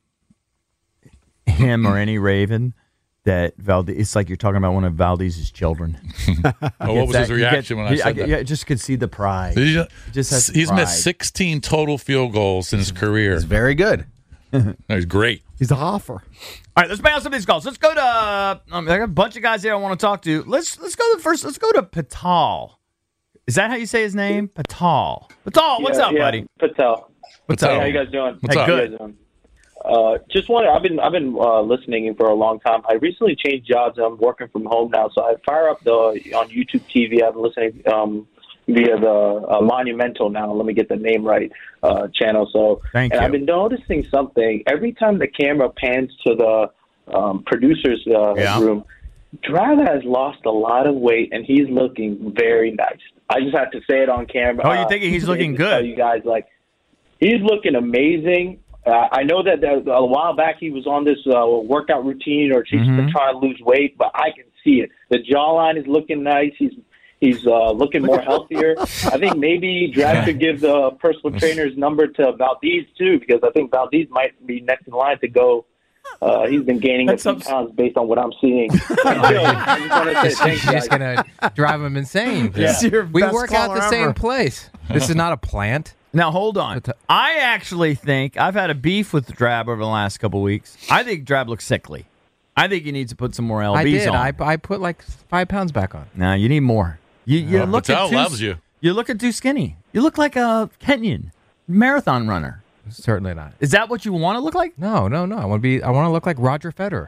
[SPEAKER 4] him or any Raven, that Valdez, it's like you're talking about one of Valdez's children.
[SPEAKER 5] What was his reaction when I said that?
[SPEAKER 4] I just could see the pride.
[SPEAKER 5] He's missed 16 total field goals in his career.
[SPEAKER 2] It's very good.
[SPEAKER 5] He's great.
[SPEAKER 1] He's a hoffer.
[SPEAKER 4] All right, let's bang out some of these calls. Let's go to I got a bunch of guys here I want to talk to. Let's go to first. Let's go to Patal. Is that how you say his name? Patal. Patal, what's up, buddy?
[SPEAKER 7] Patel.
[SPEAKER 4] What's
[SPEAKER 7] Hey,
[SPEAKER 4] up?
[SPEAKER 7] how you guys doing?
[SPEAKER 5] What's up?
[SPEAKER 7] How you guys doing? Just wanted. I've been listening for a long time. I recently changed jobs. I'm working from home now, so I fire up on YouTube TV. I've been listening via the Monumental now. Let me get the name right. Channel. So,
[SPEAKER 4] Thank
[SPEAKER 7] and
[SPEAKER 4] you.
[SPEAKER 7] I've been noticing something every time the camera pans to the producer's room. Drab has lost a lot of weight, and he's looking very nice. I just have to say it on camera.
[SPEAKER 4] Oh, you're thinking he's looking good?
[SPEAKER 7] Tell you guys, like, he's looking amazing. I know that a while back he was on this workout routine, or he's been trying to lose weight, but I can see it. The jawline is looking nice. He's looking more healthier. I think maybe Drab should give the personal trainer's number to Valdez too, because I think Valdez might be next in line to go. He's been gaining a few pounds based on what I'm seeing. I just want to say thanks,
[SPEAKER 6] You're just
[SPEAKER 7] guys.
[SPEAKER 6] going to drive him insane.
[SPEAKER 1] This is your
[SPEAKER 6] We
[SPEAKER 1] best
[SPEAKER 6] work out
[SPEAKER 1] caller
[SPEAKER 6] the same
[SPEAKER 1] ever.
[SPEAKER 6] place. This is not a plant.
[SPEAKER 4] Now, hold on. I actually think I've had a beef with Drab over the last couple of weeks. I think Drab looks sickly. I think he needs to put some more LBs
[SPEAKER 6] I did.
[SPEAKER 4] on.
[SPEAKER 6] I put like 5 pounds back on.
[SPEAKER 4] No, you need more. You look
[SPEAKER 5] Patel
[SPEAKER 4] too,
[SPEAKER 5] loves you.
[SPEAKER 4] You're looking too skinny. You look like a Kenyan marathon runner.
[SPEAKER 6] Certainly not.
[SPEAKER 4] Is that what you want to look like?
[SPEAKER 6] No. I want to look like Roger Federer.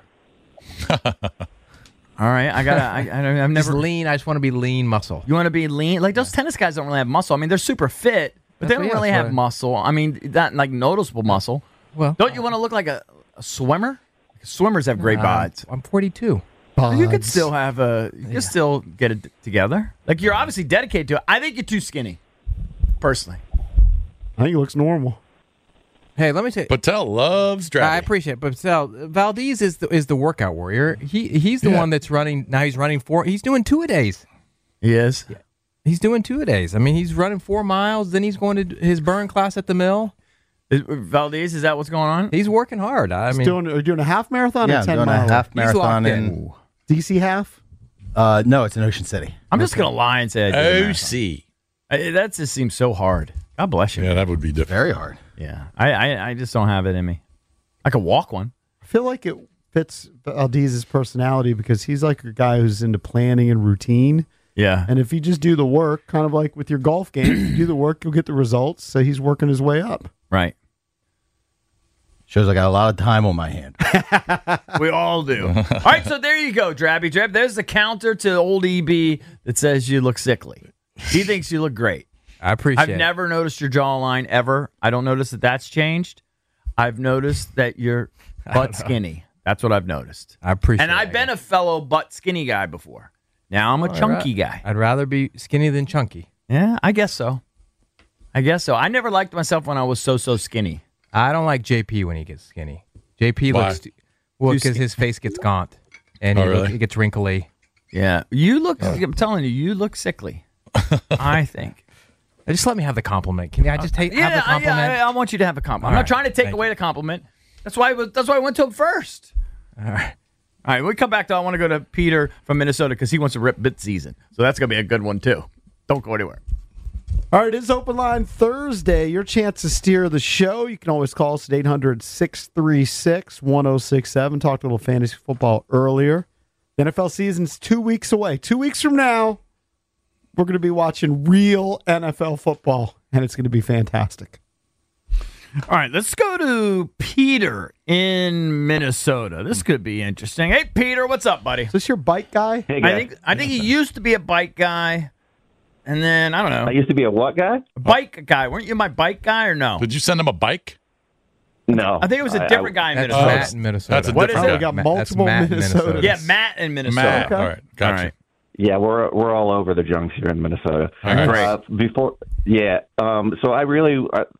[SPEAKER 4] All right, I've
[SPEAKER 6] Just
[SPEAKER 4] never.
[SPEAKER 6] lean. I just want to be lean muscle.
[SPEAKER 4] You want to be lean? Like those tennis guys don't really have muscle. I mean, they're super fit, but they don't really have muscle. I mean, that like noticeable muscle.
[SPEAKER 6] Well,
[SPEAKER 4] Don't you want to look like a swimmer? Swimmers have great bods.
[SPEAKER 6] I'm 42.
[SPEAKER 4] You could still have you can still get it together. Like you're obviously dedicated to it. I think you're too skinny, personally.
[SPEAKER 1] I think he looks normal.
[SPEAKER 6] Hey, let me tell you.
[SPEAKER 5] Patel loves Drab.
[SPEAKER 6] I appreciate it, but Valdez is the workout warrior. He's the one that's running now. He's running 4. He's doing 2-a-days.
[SPEAKER 4] He is.
[SPEAKER 6] He's doing 2-a-days. I mean, he's running 4 miles. Then he's going to his burn class at the mill.
[SPEAKER 4] Valdez, is that what's going on?
[SPEAKER 6] He's working hard. I
[SPEAKER 1] He's
[SPEAKER 6] mean,
[SPEAKER 1] doing a half marathon
[SPEAKER 2] Yeah,
[SPEAKER 1] or 10
[SPEAKER 2] doing a
[SPEAKER 1] miles?
[SPEAKER 2] half marathon
[SPEAKER 6] locked
[SPEAKER 2] in.
[SPEAKER 1] DC half?
[SPEAKER 2] No, it's in Ocean City.
[SPEAKER 4] I'm just gonna lie and say I did a marathon.
[SPEAKER 5] OC.
[SPEAKER 4] That just seems so hard. God bless you.
[SPEAKER 5] Yeah, that would be different.
[SPEAKER 2] Very hard.
[SPEAKER 4] Yeah, I just don't have it in me. I could walk one.
[SPEAKER 1] I feel like it fits Valdez's personality because he's like a guy who's into planning and routine.
[SPEAKER 4] Yeah.
[SPEAKER 1] And if you just do the work, kind of like with your golf game, if you do the work, you'll get the results. So he's working his way up.
[SPEAKER 4] Right.
[SPEAKER 2] Shows I got a lot of time on my hand.
[SPEAKER 4] We all do. All right, so there you go, Drabby Drab. There's the counter to old EB that says you look sickly. He thinks you look great.
[SPEAKER 6] I appreciate
[SPEAKER 4] I've never noticed your jawline ever. I don't notice that that's changed. I've noticed that you're butt skinny. That's what I've noticed.
[SPEAKER 6] I appreciate
[SPEAKER 4] And
[SPEAKER 6] it.
[SPEAKER 4] I've been a fellow butt skinny guy before. Now I'm a chunky guy.
[SPEAKER 6] I'd rather be skinny than chunky.
[SPEAKER 4] Yeah, I guess so. I never liked myself when I was so skinny.
[SPEAKER 6] I don't like JP when he gets skinny. JP
[SPEAKER 5] Why?
[SPEAKER 6] looks because his face gets gaunt and he gets wrinkly.
[SPEAKER 4] Yeah, you look. I'm telling you, you look sickly. I think.
[SPEAKER 6] Just let me have the compliment. Can I just have the compliment?
[SPEAKER 4] I want you to have a compliment. I'm not trying to take away the compliment. That's why I went to him first.
[SPEAKER 6] All right.
[SPEAKER 4] All right, when we come back, though, I want to go to Peter from Minnesota because he wants to rip bit season. So that's going to be a good one, too. Don't go anywhere.
[SPEAKER 1] All right, it's Open Line Thursday. Your chance to steer the show. You can always call us at 800-636-1067. Talked a little fantasy football earlier. The NFL season's 2 weeks away. 2 weeks from now, we're going to be watching real NFL football, and it's going to be fantastic.
[SPEAKER 4] All right, let's go to Peter in Minnesota. This could be interesting. Hey, Peter, what's up, buddy?
[SPEAKER 1] Is this your bike guy?
[SPEAKER 8] Hey, guys.
[SPEAKER 4] I think he used to be a bike guy, and then, I don't know,
[SPEAKER 8] I used to be a what guy?
[SPEAKER 4] a bike guy. Weren't you my bike guy or no?
[SPEAKER 5] Did you send him a bike?
[SPEAKER 8] No.
[SPEAKER 4] I think it was a different guy in
[SPEAKER 6] That's
[SPEAKER 4] Minnesota.
[SPEAKER 6] Matt in Minnesota.
[SPEAKER 5] That's a
[SPEAKER 4] What is
[SPEAKER 5] different
[SPEAKER 4] it?
[SPEAKER 1] We
[SPEAKER 5] guy.
[SPEAKER 1] got multiple
[SPEAKER 6] Matt in
[SPEAKER 1] Minnesota.
[SPEAKER 4] Yeah, Matt in Minnesota.
[SPEAKER 5] Matt.
[SPEAKER 1] Okay.
[SPEAKER 5] All right. Gotcha.
[SPEAKER 4] All right.
[SPEAKER 8] Yeah, we're all over the junks here in Minnesota.
[SPEAKER 5] All right.
[SPEAKER 4] Great.
[SPEAKER 8] So I really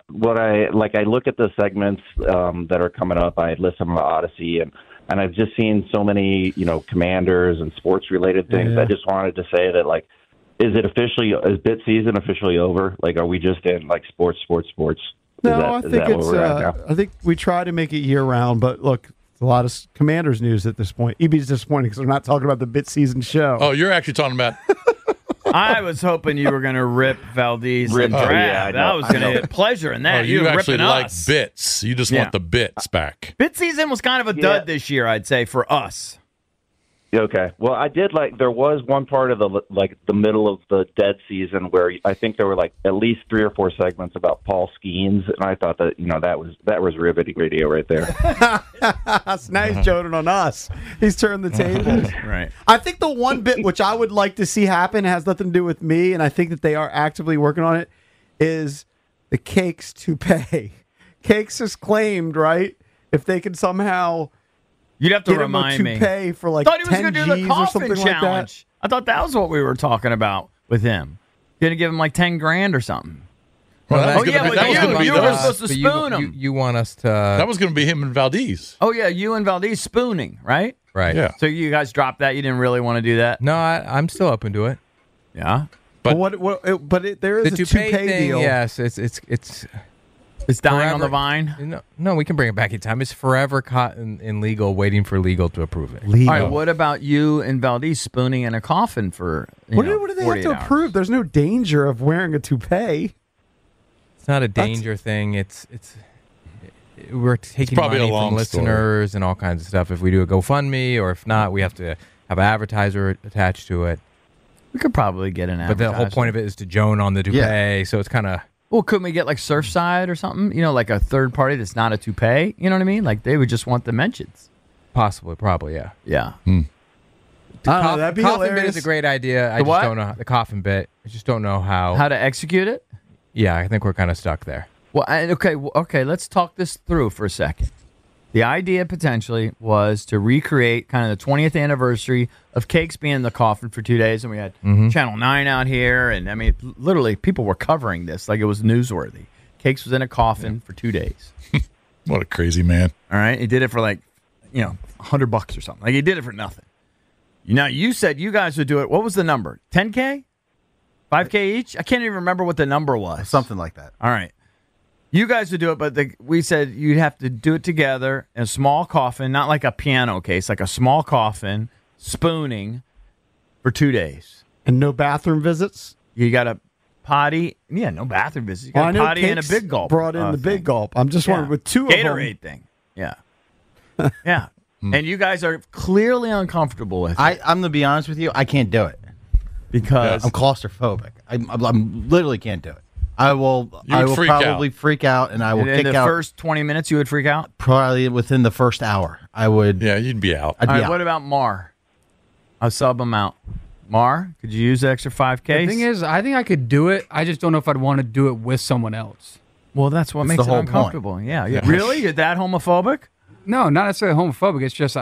[SPEAKER 8] I look at the segments that are coming up. I listen to Odyssey and I've just seen so many Commanders and sports related things.
[SPEAKER 1] Yeah.
[SPEAKER 8] I just wanted to say that is bit season officially over? Like, are we just in sports?
[SPEAKER 1] No, I
[SPEAKER 8] Is
[SPEAKER 1] think
[SPEAKER 8] that where
[SPEAKER 1] it's.
[SPEAKER 8] we're at now?
[SPEAKER 1] I think we try to make it year round, but look, it's a lot of Commanders news at this point. EB's disappointed because we're not talking about the bit season show.
[SPEAKER 5] Oh, you're actually talking about.
[SPEAKER 4] I was hoping you were going to rip Valdez and
[SPEAKER 8] Oh,
[SPEAKER 4] Drab.
[SPEAKER 8] yeah, I know.
[SPEAKER 4] That was going to get pleasure in that.
[SPEAKER 5] Oh, you
[SPEAKER 4] were
[SPEAKER 5] actually
[SPEAKER 4] ripping
[SPEAKER 5] like
[SPEAKER 4] us.
[SPEAKER 5] bits. You just
[SPEAKER 4] Yeah.
[SPEAKER 5] want the bits back.
[SPEAKER 4] Bit season was kind of a dud this year, I'd say, for us.
[SPEAKER 8] Okay. Well, I did there was one part of the middle of the dead season where I think there were at least 3 or 4 segments about Paul Skeens, and I thought that that was riveting radio right there.
[SPEAKER 1] So now he's joking on us. He's turned the tables.
[SPEAKER 4] Right.
[SPEAKER 1] I think the one bit which I would like to see happen has nothing to do with me, and I think that they are actively working on it, is the Cakes toupee. Cakes has claimed, right, if they can somehow
[SPEAKER 4] You'd have to
[SPEAKER 1] get him a
[SPEAKER 4] remind me.
[SPEAKER 1] toupee for
[SPEAKER 4] I thought he was
[SPEAKER 1] 10
[SPEAKER 4] going to do the
[SPEAKER 1] G's or
[SPEAKER 4] coffin
[SPEAKER 1] something
[SPEAKER 4] challenge.
[SPEAKER 1] like that.
[SPEAKER 4] I thought that was what we were talking about with him. Going to give him 10 grand or something.
[SPEAKER 5] Well, that
[SPEAKER 4] Oh,
[SPEAKER 5] was
[SPEAKER 4] yeah,
[SPEAKER 5] gonna be-
[SPEAKER 4] but
[SPEAKER 5] that was gonna be
[SPEAKER 4] you
[SPEAKER 5] the-
[SPEAKER 4] were supposed to
[SPEAKER 6] But
[SPEAKER 4] spoon him.
[SPEAKER 6] You want us to.
[SPEAKER 5] That was going to be him and Valdez.
[SPEAKER 4] Oh, yeah, you and Valdez spooning, right?
[SPEAKER 6] right.
[SPEAKER 5] Yeah.
[SPEAKER 4] So you guys dropped that. You didn't really want to do that?
[SPEAKER 6] No, I'm still open to it.
[SPEAKER 4] Yeah.
[SPEAKER 5] But-
[SPEAKER 1] there is
[SPEAKER 6] The
[SPEAKER 1] a
[SPEAKER 6] toupee
[SPEAKER 1] toupee
[SPEAKER 6] thing,
[SPEAKER 1] deal.
[SPEAKER 6] yes, it's
[SPEAKER 4] It's dying on
[SPEAKER 6] forever-
[SPEAKER 4] the vine.
[SPEAKER 6] No, we can bring it back in time. It's forever caught in legal, waiting for legal to approve it.
[SPEAKER 4] All right, what about you and Valdez spooning in a coffin for
[SPEAKER 1] What do they have
[SPEAKER 4] 48
[SPEAKER 1] to
[SPEAKER 4] hours?
[SPEAKER 1] approve? There's no danger of wearing a toupee.
[SPEAKER 6] It's not a danger thing. It's we're taking
[SPEAKER 5] probably
[SPEAKER 6] money
[SPEAKER 5] a long
[SPEAKER 6] from listeners and all kinds of stuff. If we do a GoFundMe, or if not, we have to have an advertiser attached to it.
[SPEAKER 4] We could probably get an
[SPEAKER 6] But the whole point of it is to Joan on the toupee, so it's kind of.
[SPEAKER 4] Well, couldn't we get Surfside or something? Like a third party that's not a toupee? You know what I mean? They would just want the mentions.
[SPEAKER 6] Possibly, probably, yeah.
[SPEAKER 4] Yeah.
[SPEAKER 1] I don't know, that'd be
[SPEAKER 6] coffin bit
[SPEAKER 1] hilarious.
[SPEAKER 6] is a great idea. I
[SPEAKER 4] The
[SPEAKER 6] just
[SPEAKER 4] what?
[SPEAKER 6] don't know the coffin bit. I just don't know how.
[SPEAKER 4] How to execute it?
[SPEAKER 6] Yeah, I think we're kind of stuck there.
[SPEAKER 4] Well, okay. Let's talk this through for a second. The idea potentially was to recreate kind of the 20th anniversary of Cakes being in the coffin for 2 days, and we had Channel 9 out here, and I mean, literally, people were covering this like it was newsworthy. Cakes was in a coffin for 2 days.
[SPEAKER 5] What a crazy man.
[SPEAKER 4] All right, he did it for $100 or something. He did it for nothing. Now you said you guys would do it. What was the number? 10K, 5K each? I can't even remember what the number was.
[SPEAKER 2] Something like that.
[SPEAKER 4] All right. You guys would do it, but we said you'd have to do it together in a small coffin, not like a piano case, like a small coffin, spooning for 2 days.
[SPEAKER 1] And no bathroom visits?
[SPEAKER 4] You got a potty. Yeah, no bathroom visits. You got
[SPEAKER 1] I
[SPEAKER 4] a
[SPEAKER 1] know
[SPEAKER 4] potty and a
[SPEAKER 1] Cakes
[SPEAKER 4] big gulp.
[SPEAKER 1] brought in the
[SPEAKER 4] thing.
[SPEAKER 1] big gulp. I'm just wondering, with two
[SPEAKER 4] Gatorade
[SPEAKER 1] of them.
[SPEAKER 4] thing. Yeah. Yeah. And you guys are clearly uncomfortable with it
[SPEAKER 2] I'm gonna be honest with you. I can't do it.
[SPEAKER 4] because
[SPEAKER 2] I'm claustrophobic. I'm literally can't do it. I will.
[SPEAKER 5] You
[SPEAKER 2] I
[SPEAKER 5] would
[SPEAKER 2] will
[SPEAKER 5] freak
[SPEAKER 2] probably
[SPEAKER 5] out.
[SPEAKER 2] freak out, and I will
[SPEAKER 4] in
[SPEAKER 2] kick
[SPEAKER 4] the
[SPEAKER 2] out.
[SPEAKER 4] first 20 minutes you would freak out.
[SPEAKER 2] Probably within the first hour, I would.
[SPEAKER 5] Yeah, you'd be out.
[SPEAKER 2] I'd
[SPEAKER 4] All
[SPEAKER 2] be
[SPEAKER 4] right,
[SPEAKER 2] out.
[SPEAKER 4] what about Mar? I'll sub him out. Mar, could you use the extra 5K?
[SPEAKER 9] The thing is, I think I could do it. I just don't know if I'd want to do it with someone else.
[SPEAKER 4] well, that's what
[SPEAKER 2] That's
[SPEAKER 4] makes
[SPEAKER 2] the
[SPEAKER 4] it
[SPEAKER 2] whole point.
[SPEAKER 4] uncomfortable. Yeah. Really? You're that homophobic?
[SPEAKER 9] No, not necessarily homophobic. It's just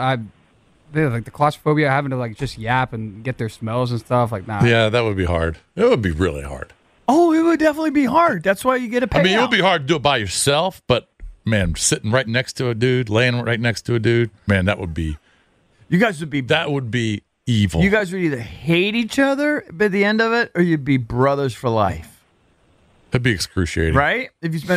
[SPEAKER 9] the claustrophobia, having to just yap and get their smells and stuff. Nah.
[SPEAKER 5] Yeah, that would be hard. It would be really hard.
[SPEAKER 4] Oh, it would definitely be hard. That's why you get a payout.
[SPEAKER 5] I mean, it would be hard to do it by yourself, but man, sitting right next to a dude, laying right next to a dude, man, that would be
[SPEAKER 4] You guys would be
[SPEAKER 5] evil.
[SPEAKER 4] You guys would either hate each other by the end of it, or you'd be brothers for life,
[SPEAKER 5] That'd be excruciating.
[SPEAKER 4] right? If you spend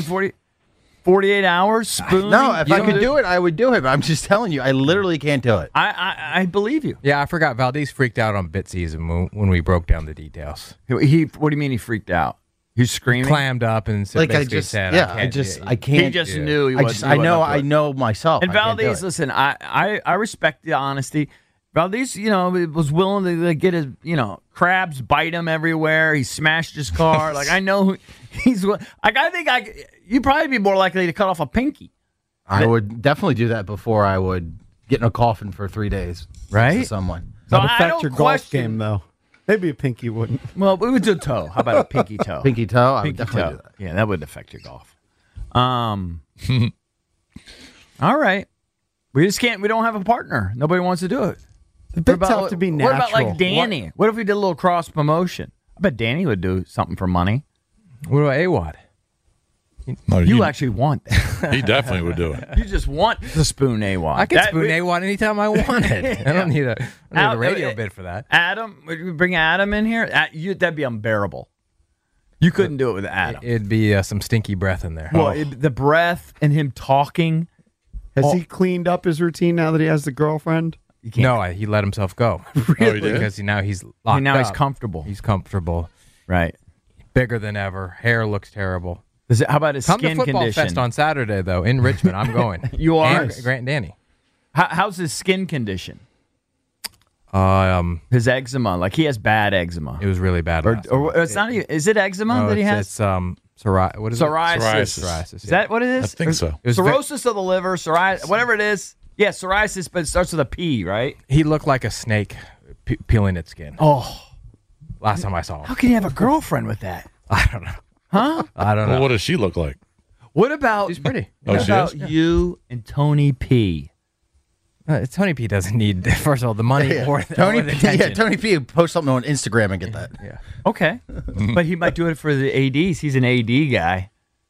[SPEAKER 4] 48 hours spooning.
[SPEAKER 2] No, if I
[SPEAKER 4] you
[SPEAKER 2] could
[SPEAKER 4] know-
[SPEAKER 2] do it, I would do it. But I'm just telling you, I literally can't do it.
[SPEAKER 4] I believe you.
[SPEAKER 6] Yeah, I forgot. Valdez freaked out on bit season when we broke down the details.
[SPEAKER 4] What do you mean he freaked out? He's screaming.
[SPEAKER 6] clammed up and
[SPEAKER 2] Like I
[SPEAKER 6] basically
[SPEAKER 2] just,
[SPEAKER 6] said,
[SPEAKER 2] yeah,
[SPEAKER 6] I
[SPEAKER 2] can't.
[SPEAKER 4] He just
[SPEAKER 6] yeah.
[SPEAKER 4] knew he
[SPEAKER 2] I
[SPEAKER 4] wasn't.
[SPEAKER 2] just, I know, I know myself.
[SPEAKER 4] And
[SPEAKER 2] I can't do
[SPEAKER 4] Valdez,
[SPEAKER 2] it.
[SPEAKER 4] listen, I respect the honesty. Valdez, was willing to get his, crabs bite him everywhere. He smashed his car. Like, I know he's like, I think you'd probably be more likely to cut off a pinky.
[SPEAKER 2] I would definitely do that before I would get in a coffin for 3 days.
[SPEAKER 4] Right?
[SPEAKER 2] To someone.
[SPEAKER 4] So
[SPEAKER 1] That'd
[SPEAKER 4] I
[SPEAKER 1] affect
[SPEAKER 4] don't
[SPEAKER 1] your golf
[SPEAKER 4] question-
[SPEAKER 1] game, though. Maybe a pinky wouldn't.
[SPEAKER 4] Well, we would do toe. How about a pinky toe?
[SPEAKER 2] Pinky toe? I would
[SPEAKER 4] Pinky
[SPEAKER 2] definitely
[SPEAKER 4] toe.
[SPEAKER 2] do that.
[SPEAKER 4] Yeah, that would affect your golf. All right. We don't have a partner. Nobody wants to do it.
[SPEAKER 1] It's a bit tough to be natural.
[SPEAKER 4] What about like Danny? What if we did a little cross promotion? I bet Danny would do something for money.
[SPEAKER 6] What about AWOD?
[SPEAKER 5] No,
[SPEAKER 4] You actually want that.
[SPEAKER 5] he definitely would do it.
[SPEAKER 4] You just want the spoon AWOD.
[SPEAKER 6] I can spoon AWOD anytime I want it. I don't need a radio bid for that.
[SPEAKER 4] Adam, would we bring Adam in here? That'd be unbearable. You couldn't do it with Adam.
[SPEAKER 6] It'd be some stinky breath in there.
[SPEAKER 4] Well, the breath and him talking.
[SPEAKER 1] Has he cleaned up his routine now that he has the girlfriend?
[SPEAKER 4] You can't.
[SPEAKER 6] No, he let himself go.
[SPEAKER 5] Oh, he did?
[SPEAKER 6] Because now he's locked
[SPEAKER 4] Now he's
[SPEAKER 6] up.
[SPEAKER 4] comfortable.
[SPEAKER 6] He's comfortable.
[SPEAKER 4] Right.
[SPEAKER 6] Bigger than ever. Hair looks terrible.
[SPEAKER 4] How about his
[SPEAKER 6] Come
[SPEAKER 4] skin
[SPEAKER 6] to Football
[SPEAKER 4] condition?
[SPEAKER 6] Fest on Saturday, though, in Richmond. I'm going.
[SPEAKER 4] You are?
[SPEAKER 6] And Grant and Danny.
[SPEAKER 4] How's his skin condition?
[SPEAKER 6] It
[SPEAKER 4] His eczema, like he has bad eczema.
[SPEAKER 6] was really bad. last
[SPEAKER 4] Or
[SPEAKER 6] time.
[SPEAKER 4] it's not even. Is it eczema
[SPEAKER 6] No,
[SPEAKER 4] that he has?
[SPEAKER 6] It's what is
[SPEAKER 4] Psoriasis.
[SPEAKER 6] it? Psoriasis.
[SPEAKER 4] Is that what it is?
[SPEAKER 5] I think so.
[SPEAKER 6] It was
[SPEAKER 4] Cirrhosis of the liver, psoriasis, whatever it is. Yeah, psoriasis, but it starts with a P, right?
[SPEAKER 6] He looked like a snake peeling its skin.
[SPEAKER 4] Oh,
[SPEAKER 6] Last time I saw
[SPEAKER 4] how
[SPEAKER 6] him.
[SPEAKER 4] can you have a girlfriend with that?
[SPEAKER 6] I don't know.
[SPEAKER 4] Huh?
[SPEAKER 6] I don't know.
[SPEAKER 5] Well, what does she look like?
[SPEAKER 4] What about
[SPEAKER 6] She's pretty.
[SPEAKER 4] What
[SPEAKER 5] Oh, she
[SPEAKER 4] about
[SPEAKER 5] is?
[SPEAKER 4] you and Tony P?
[SPEAKER 6] Tony P doesn't need, first of all, the money or the,
[SPEAKER 2] Tony
[SPEAKER 6] or the
[SPEAKER 2] P.
[SPEAKER 6] attention.
[SPEAKER 2] Yeah, Tony P. Post something on Instagram and get that.
[SPEAKER 6] Yeah.
[SPEAKER 4] Okay, but he might do it for the ADs. He's an AD guy.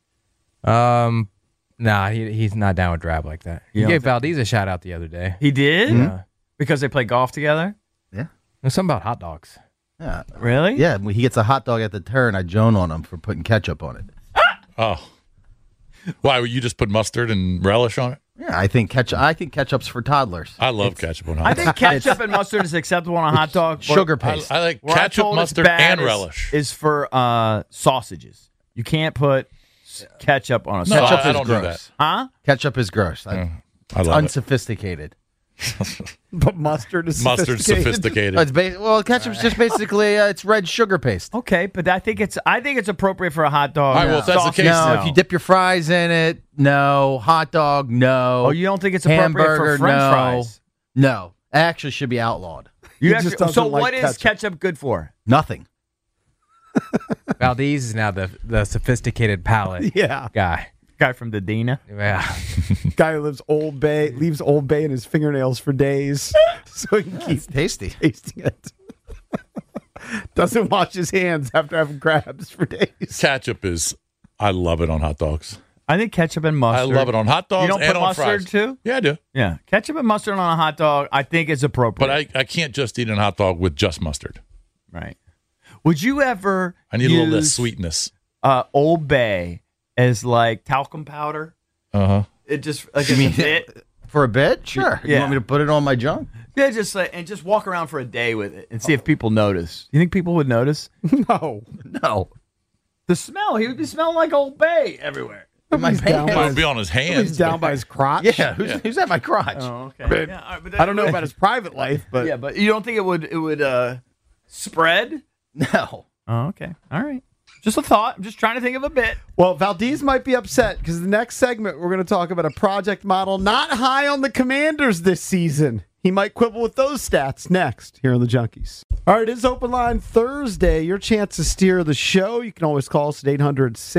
[SPEAKER 6] Nah, he's not down with drab like that. He
[SPEAKER 4] You
[SPEAKER 6] gave
[SPEAKER 4] don't
[SPEAKER 6] Valdez a shout out the other day.
[SPEAKER 4] He did
[SPEAKER 6] Yeah.
[SPEAKER 4] because they play golf together.
[SPEAKER 6] There's something about hot dogs.
[SPEAKER 2] Yeah.
[SPEAKER 4] Really?
[SPEAKER 2] Yeah, when he gets a hot dog at the turn, I joan on him for putting ketchup on it.
[SPEAKER 5] Oh. Why, would you just put mustard and relish on it?
[SPEAKER 2] Yeah, I think ketchup's for toddlers.
[SPEAKER 5] I love ketchup on hot
[SPEAKER 4] I
[SPEAKER 5] dogs.
[SPEAKER 4] think ketchup and mustard is acceptable on a hot dog.
[SPEAKER 2] Sugar paste.
[SPEAKER 5] I like
[SPEAKER 4] Where I'm
[SPEAKER 5] ketchup,
[SPEAKER 4] told it's
[SPEAKER 5] mustard,
[SPEAKER 4] bad
[SPEAKER 5] and
[SPEAKER 4] is-
[SPEAKER 5] relish.
[SPEAKER 4] is for sausages. You can't put ketchup on a
[SPEAKER 5] No,
[SPEAKER 4] sausage.
[SPEAKER 5] I don't do
[SPEAKER 2] gross.
[SPEAKER 4] Huh?
[SPEAKER 2] Ketchup is gross.
[SPEAKER 5] I
[SPEAKER 2] It's
[SPEAKER 5] love it.
[SPEAKER 2] unsophisticated.
[SPEAKER 1] But mustard is
[SPEAKER 5] Mustard's sophisticated.
[SPEAKER 2] Ketchup's just basically it's red sugar paste.
[SPEAKER 4] Okay, but I think it's appropriate for a hot dog.
[SPEAKER 5] All right, well, if that's the
[SPEAKER 4] Sausage,
[SPEAKER 5] case,
[SPEAKER 2] No, if you dip your fries in it, no. Hot dog, no.
[SPEAKER 4] Oh, you don't think it's appropriate
[SPEAKER 2] Hamburger,
[SPEAKER 4] for French
[SPEAKER 2] no.
[SPEAKER 4] fries?
[SPEAKER 2] No, it actually should be outlawed.
[SPEAKER 1] He just doesn't
[SPEAKER 4] so
[SPEAKER 1] like
[SPEAKER 4] what is
[SPEAKER 1] ketchup.
[SPEAKER 4] ketchup good for?
[SPEAKER 2] Nothing.
[SPEAKER 6] Valdez is now the sophisticated palate
[SPEAKER 1] Yeah.
[SPEAKER 6] guy.
[SPEAKER 4] Guy from the Dina.
[SPEAKER 6] Yeah.
[SPEAKER 1] Guy who leaves Old Bay in his fingernails for days so he can keep
[SPEAKER 2] It's tasty.
[SPEAKER 1] tasting it. Doesn't wash his hands after having crabs for days.
[SPEAKER 5] Ketchup is, I love it on hot dogs.
[SPEAKER 4] I think ketchup and mustard.
[SPEAKER 5] I love it on hot dogs
[SPEAKER 4] You don't
[SPEAKER 5] and
[SPEAKER 4] put
[SPEAKER 5] on
[SPEAKER 4] mustard
[SPEAKER 5] fries.
[SPEAKER 4] too?
[SPEAKER 5] Yeah, I do.
[SPEAKER 4] Yeah, ketchup and mustard on a hot dog. I think is appropriate.
[SPEAKER 5] But I can't just eat a hot dog with just mustard.
[SPEAKER 4] right. Would you ever?
[SPEAKER 5] I need a little less
[SPEAKER 4] use,
[SPEAKER 5] sweetness.
[SPEAKER 4] Old Bay as like talcum powder.
[SPEAKER 5] Uh-huh.
[SPEAKER 4] It just like a bit.
[SPEAKER 2] For a bit? Sure. You
[SPEAKER 4] Yeah.
[SPEAKER 2] want me to put it on my junk?
[SPEAKER 4] Yeah, just walk around for a day with it and see if people notice. You think people would notice
[SPEAKER 1] No.
[SPEAKER 2] No.
[SPEAKER 4] the smell? He would be smelling like Old Bay everywhere.
[SPEAKER 2] My
[SPEAKER 1] He's down
[SPEAKER 2] pants.
[SPEAKER 1] by
[SPEAKER 5] It would be on his hands.
[SPEAKER 1] He's down by his crotch.
[SPEAKER 2] Yeah, who's at my crotch?
[SPEAKER 4] Oh, okay. Yeah, all right, but
[SPEAKER 1] I don't know about his private life, but
[SPEAKER 4] Yeah, but you don't think it would spread?
[SPEAKER 2] No.
[SPEAKER 4] Oh, okay. All right. Just a thought. I'm just trying to think of a bit.
[SPEAKER 1] well, Valdez might be upset because the next segment we're going to talk about a project model not high on the Commanders this season. He might quibble with those stats next here on the Junkies. All right, it's Open Line Thursday. Your chance to steer the show. You can always call us at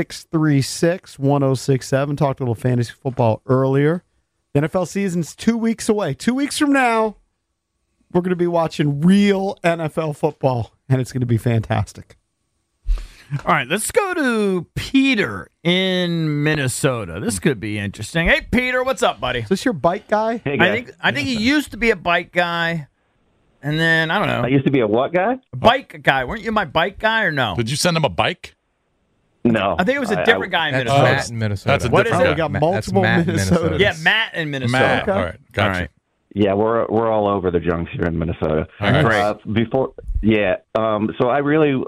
[SPEAKER 1] 800-636-1067. Talked a little fantasy football earlier. The NFL season's 2 weeks away. 2 weeks from now, we're going to be watching real NFL football, and it's going to be fantastic.
[SPEAKER 4] All right, let's go to Peter in Minnesota. This could be interesting. Hey, Peter, what's up, buddy?
[SPEAKER 1] Is this your bike guy?
[SPEAKER 8] Hey,
[SPEAKER 4] I
[SPEAKER 8] guys.
[SPEAKER 4] think he used to be a bike guy, and then I don't know,
[SPEAKER 8] I used to be a what guy?
[SPEAKER 4] a bike guy. Weren't you my bike guy or no?
[SPEAKER 5] Did you send him a bike?
[SPEAKER 8] No.
[SPEAKER 4] I think it was a different guy in
[SPEAKER 6] That's
[SPEAKER 4] Minnesota.
[SPEAKER 6] Matt in Minnesota.
[SPEAKER 5] That's a
[SPEAKER 4] What
[SPEAKER 5] different
[SPEAKER 4] is it?
[SPEAKER 1] We got
[SPEAKER 6] That's
[SPEAKER 1] multiple
[SPEAKER 6] Matt in
[SPEAKER 1] Minnesota.
[SPEAKER 4] Yeah, Matt in Minnesota.
[SPEAKER 5] Matt.
[SPEAKER 1] Okay.
[SPEAKER 5] All right. Gotcha.
[SPEAKER 4] All right.
[SPEAKER 8] Yeah, we're all over the junks here in Minnesota. So I really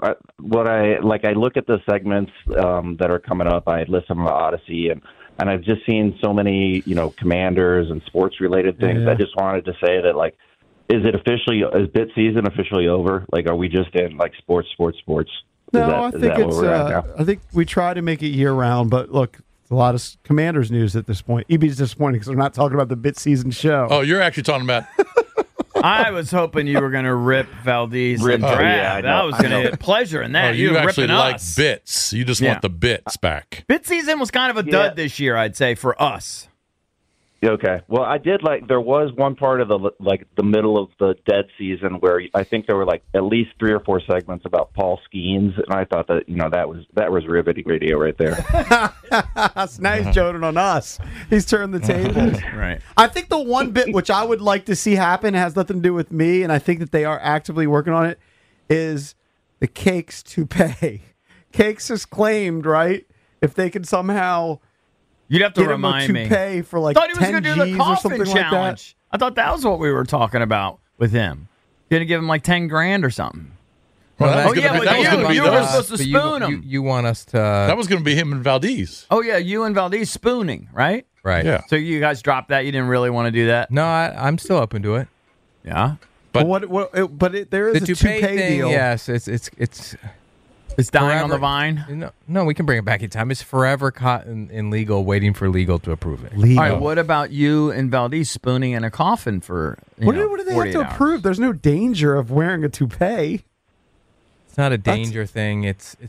[SPEAKER 8] I look at the segments that are coming up. I listen to Odyssey, and I've just seen so many Commanders and sports related things. I just wanted to say that is bit season officially over? Are we just in sports?
[SPEAKER 1] No, I think we try to make it year round, but look. A lot of Commanders news at this point. EB's disappointed because we're not talking about the bit season show.
[SPEAKER 5] Oh, you're actually talking about.
[SPEAKER 4] I was hoping you were going to rip Valdez and Drab.
[SPEAKER 8] Yeah,
[SPEAKER 4] that was going to get pleasure in that.
[SPEAKER 5] Oh, you actually
[SPEAKER 4] ripping
[SPEAKER 5] like
[SPEAKER 4] us.
[SPEAKER 5] bits. You just want the bits back.
[SPEAKER 4] Bit season was kind of a dud this year, I'd say, for us.
[SPEAKER 8] Okay. Well, I did there was one part of the middle of the dead season where I think there were at least 3 or 4 segments about Paul Skeens, and I thought that that was riveting radio right there.
[SPEAKER 1] That's nice joking on us. He's turned the tables.
[SPEAKER 4] Right.
[SPEAKER 1] I think the one bit which I would like to see happen has nothing to do with me, and I think that they are actively working on it, is the Cakes toupee. Cakes has claimed, right, if they can somehow
[SPEAKER 4] You'd have to
[SPEAKER 1] get
[SPEAKER 4] remind
[SPEAKER 1] him
[SPEAKER 4] me.
[SPEAKER 1] a toupee for
[SPEAKER 4] I thought he was
[SPEAKER 1] 10
[SPEAKER 4] going to do the
[SPEAKER 1] Gs or
[SPEAKER 4] coffin
[SPEAKER 1] something
[SPEAKER 4] challenge.
[SPEAKER 1] like that.
[SPEAKER 4] I thought that was what we were talking about with him. Going to give him $10,000 or something.
[SPEAKER 5] Well,
[SPEAKER 4] that was gonna be
[SPEAKER 5] you
[SPEAKER 4] were supposed to spoon him.
[SPEAKER 6] You want us to?
[SPEAKER 5] That was going to be him and Valdez.
[SPEAKER 4] Oh yeah, you and Valdez spooning, right?
[SPEAKER 6] Right.
[SPEAKER 5] Yeah.
[SPEAKER 4] So you guys dropped that. You didn't really want to do that.
[SPEAKER 6] No, I'm still open to it.
[SPEAKER 4] Yeah.
[SPEAKER 5] But
[SPEAKER 1] there is
[SPEAKER 6] The
[SPEAKER 1] a
[SPEAKER 6] toupee
[SPEAKER 1] toupee
[SPEAKER 6] thing,
[SPEAKER 1] deal.
[SPEAKER 6] yes, it's
[SPEAKER 4] It's dying
[SPEAKER 6] forever.
[SPEAKER 4] on the vine.
[SPEAKER 6] No, we can bring it back in time. It's forever caught in legal, waiting for legal to approve it.
[SPEAKER 4] All right. What about you and Valdez spooning in a coffin for?
[SPEAKER 1] What do they have
[SPEAKER 4] 48
[SPEAKER 1] to
[SPEAKER 4] hours?
[SPEAKER 1] approve? There's no danger of wearing a toupee.
[SPEAKER 6] It's not a danger thing.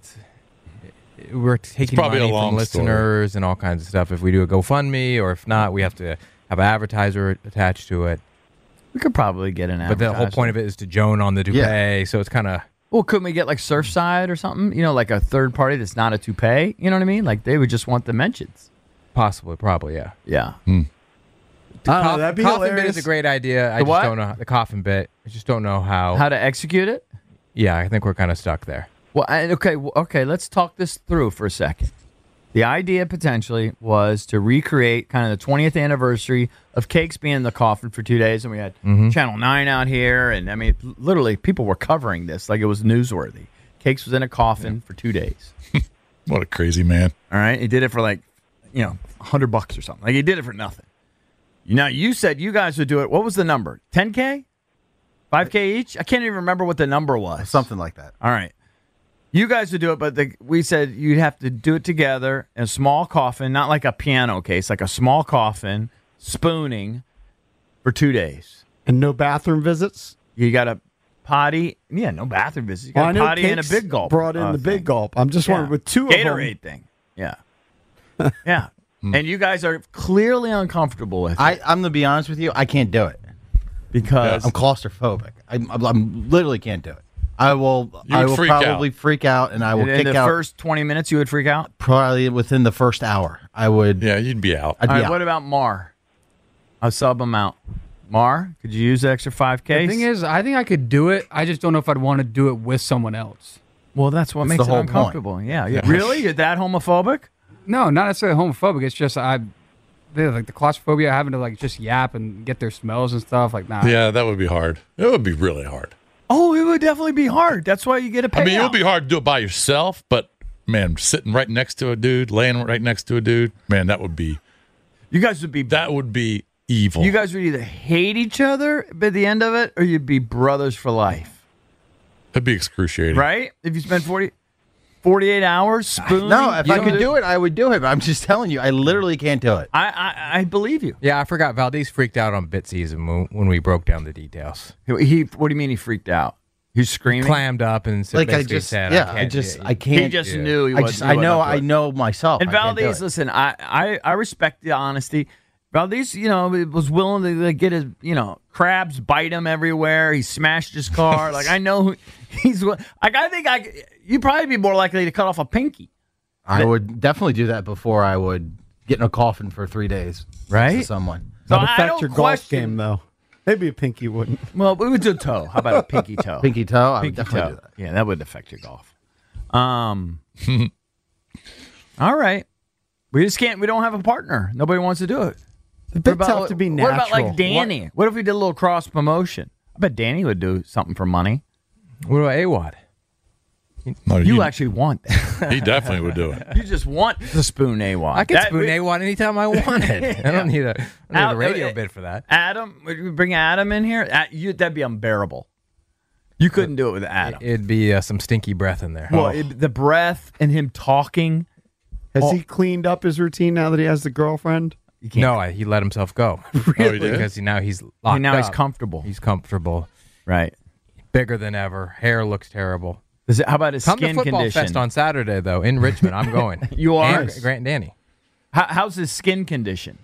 [SPEAKER 6] We're taking
[SPEAKER 5] probably
[SPEAKER 6] money
[SPEAKER 5] a long
[SPEAKER 6] from listeners and all kinds of stuff. If we do a GoFundMe, or if not, we have to have an advertiser attached to it.
[SPEAKER 4] We could probably get an
[SPEAKER 6] But the whole point of it is to Joan on the toupee, so it's kind of.
[SPEAKER 4] Well, couldn't we get Surfside or something? Like a third party that's not a toupee. You know what I mean? They would just want the mentions.
[SPEAKER 6] Possibly, probably, yeah.
[SPEAKER 4] Yeah.
[SPEAKER 1] I don't know, that'd be
[SPEAKER 6] coffin
[SPEAKER 1] hilarious.
[SPEAKER 6] bit is a great idea. I just
[SPEAKER 4] what?
[SPEAKER 6] don't know the coffin bit. I just don't know how.
[SPEAKER 4] How to execute it?
[SPEAKER 6] Yeah, I think we're kind of stuck there.
[SPEAKER 4] Well, okay. Let's talk this through for a second. The idea potentially was to recreate kind of the 20th anniversary of Cakes being in the coffin for 2 days, and we had Channel 9 out here, and I mean, literally, people were covering this like it was newsworthy. Cakes was in a coffin for 2 days.
[SPEAKER 5] What a crazy man.
[SPEAKER 4] All right, he did it for $100 or something. He did it for nothing. Now, you said you guys would do it. What was the number? 10K? 5K each? I can't even remember what the number was.
[SPEAKER 2] Something like that.
[SPEAKER 4] All right. You guys would do it, but we said you'd have to do it together in a small coffin, not like a piano case, like a small coffin, spooning for 2 days.
[SPEAKER 1] And no bathroom visits?
[SPEAKER 4] You got a potty. Yeah, no bathroom visits. You got
[SPEAKER 1] I
[SPEAKER 4] a
[SPEAKER 1] know
[SPEAKER 4] potty and a
[SPEAKER 1] Cakes
[SPEAKER 4] big gulp.
[SPEAKER 1] brought in the
[SPEAKER 4] thing.
[SPEAKER 1] big gulp. I'm just wondering, with two of them.
[SPEAKER 4] Gatorade thing. Yeah. Yeah. And you guys are clearly uncomfortable with it.
[SPEAKER 2] I'm going to be honest with you. I can't do it.
[SPEAKER 4] Because
[SPEAKER 2] I'm claustrophobic. I'm literally can't do it. I will probably freak out, and I will
[SPEAKER 4] in
[SPEAKER 2] kick
[SPEAKER 4] the
[SPEAKER 2] out.
[SPEAKER 4] first 20 minutes, you would freak out?
[SPEAKER 2] Probably within the first hour. I would.
[SPEAKER 5] Yeah, you'd be out.
[SPEAKER 2] I'd be
[SPEAKER 4] All right,
[SPEAKER 2] out.
[SPEAKER 4] what about Mar? I'll sub him out. Mar, could you use the extra 5K?
[SPEAKER 9] The thing is, I think I could do it. I just don't know if I'd want to do it with someone else.
[SPEAKER 4] Well, that's what makes
[SPEAKER 2] the
[SPEAKER 4] it
[SPEAKER 2] whole
[SPEAKER 4] uncomfortable. Yeah. Really? You're that homophobic?
[SPEAKER 9] No, not necessarily homophobic. It's just the claustrophobia, having to just yap and get their smells and stuff. Nah.
[SPEAKER 5] Yeah, that would be hard. It would be really hard.
[SPEAKER 4] Oh, it would definitely be hard. That's why you get a payout.
[SPEAKER 5] I mean, it would be hard to do it by yourself, but man, sitting right next to a dude, laying right next to a dude, man, that would be evil.
[SPEAKER 4] You guys would either hate each other by the end of it, or you'd be brothers for life.
[SPEAKER 5] That'd be excruciating.
[SPEAKER 4] Right? If you spend 48 hours spooning.
[SPEAKER 2] No, if I could do it, I would do it. But I'm just telling you, I literally can't do it.
[SPEAKER 4] I believe you.
[SPEAKER 6] Yeah, I forgot. Valdez freaked out on bit season when we broke down the details.
[SPEAKER 4] What do you mean he freaked out? He's screaming?
[SPEAKER 6] Clammed up and basically said,
[SPEAKER 2] I can't.
[SPEAKER 4] He just knew he wasn't.
[SPEAKER 2] I know myself.
[SPEAKER 4] And
[SPEAKER 2] I can't do
[SPEAKER 4] Valdez,
[SPEAKER 2] it.
[SPEAKER 4] listen, I respect the honesty. Valdez, was willing to get his, crabs bite him everywhere. He smashed his car. I know he's I think you'd probably be more likely to cut off a pinky.
[SPEAKER 2] I would definitely do that before I would get in a coffin for 3 days.
[SPEAKER 4] Right?
[SPEAKER 2] To someone.
[SPEAKER 4] So
[SPEAKER 1] That'd
[SPEAKER 4] I
[SPEAKER 1] affect
[SPEAKER 4] don't
[SPEAKER 1] your golf
[SPEAKER 4] question-
[SPEAKER 1] game, though. Maybe a pinky wouldn't.
[SPEAKER 4] Well, we would do toe. How about a pinky toe?
[SPEAKER 2] Pinky toe? I would
[SPEAKER 4] Pinky
[SPEAKER 2] definitely
[SPEAKER 4] toe.
[SPEAKER 2] do that.
[SPEAKER 4] Yeah, that would affect your golf. All right. We don't have a partner. Nobody wants to do it.
[SPEAKER 1] a bit tough to be natural.
[SPEAKER 4] What about like Danny? What if we did a little cross promotion? I bet Danny would do something for money.
[SPEAKER 6] What about AWOD?
[SPEAKER 5] No,
[SPEAKER 4] You actually want that.
[SPEAKER 5] he definitely would do it.
[SPEAKER 4] You just want the spoon AWOD.
[SPEAKER 6] I can spoon AWOD anytime I want it. I don't need a radio bid for that.
[SPEAKER 4] Adam, would we bring Adam in here? That'd be unbearable. You couldn't do it with Adam.
[SPEAKER 6] It'd be some stinky breath in there.
[SPEAKER 4] Well, the breath and him talking.
[SPEAKER 1] Has he cleaned up his routine now that he has the girlfriend?
[SPEAKER 6] No, he let himself go.
[SPEAKER 5] Really?
[SPEAKER 6] Because now he's locked
[SPEAKER 4] Now he's
[SPEAKER 6] up.
[SPEAKER 4] comfortable.
[SPEAKER 6] He's comfortable.
[SPEAKER 4] Right.
[SPEAKER 6] Bigger than ever. Hair looks terrible.
[SPEAKER 4] How about his
[SPEAKER 6] Come
[SPEAKER 4] skin
[SPEAKER 6] to Football
[SPEAKER 4] condition?
[SPEAKER 6] Fest on Saturday, though, in Richmond. I'm going.
[SPEAKER 4] You are?
[SPEAKER 6] And Grant and Danny.
[SPEAKER 4] How's his skin condition?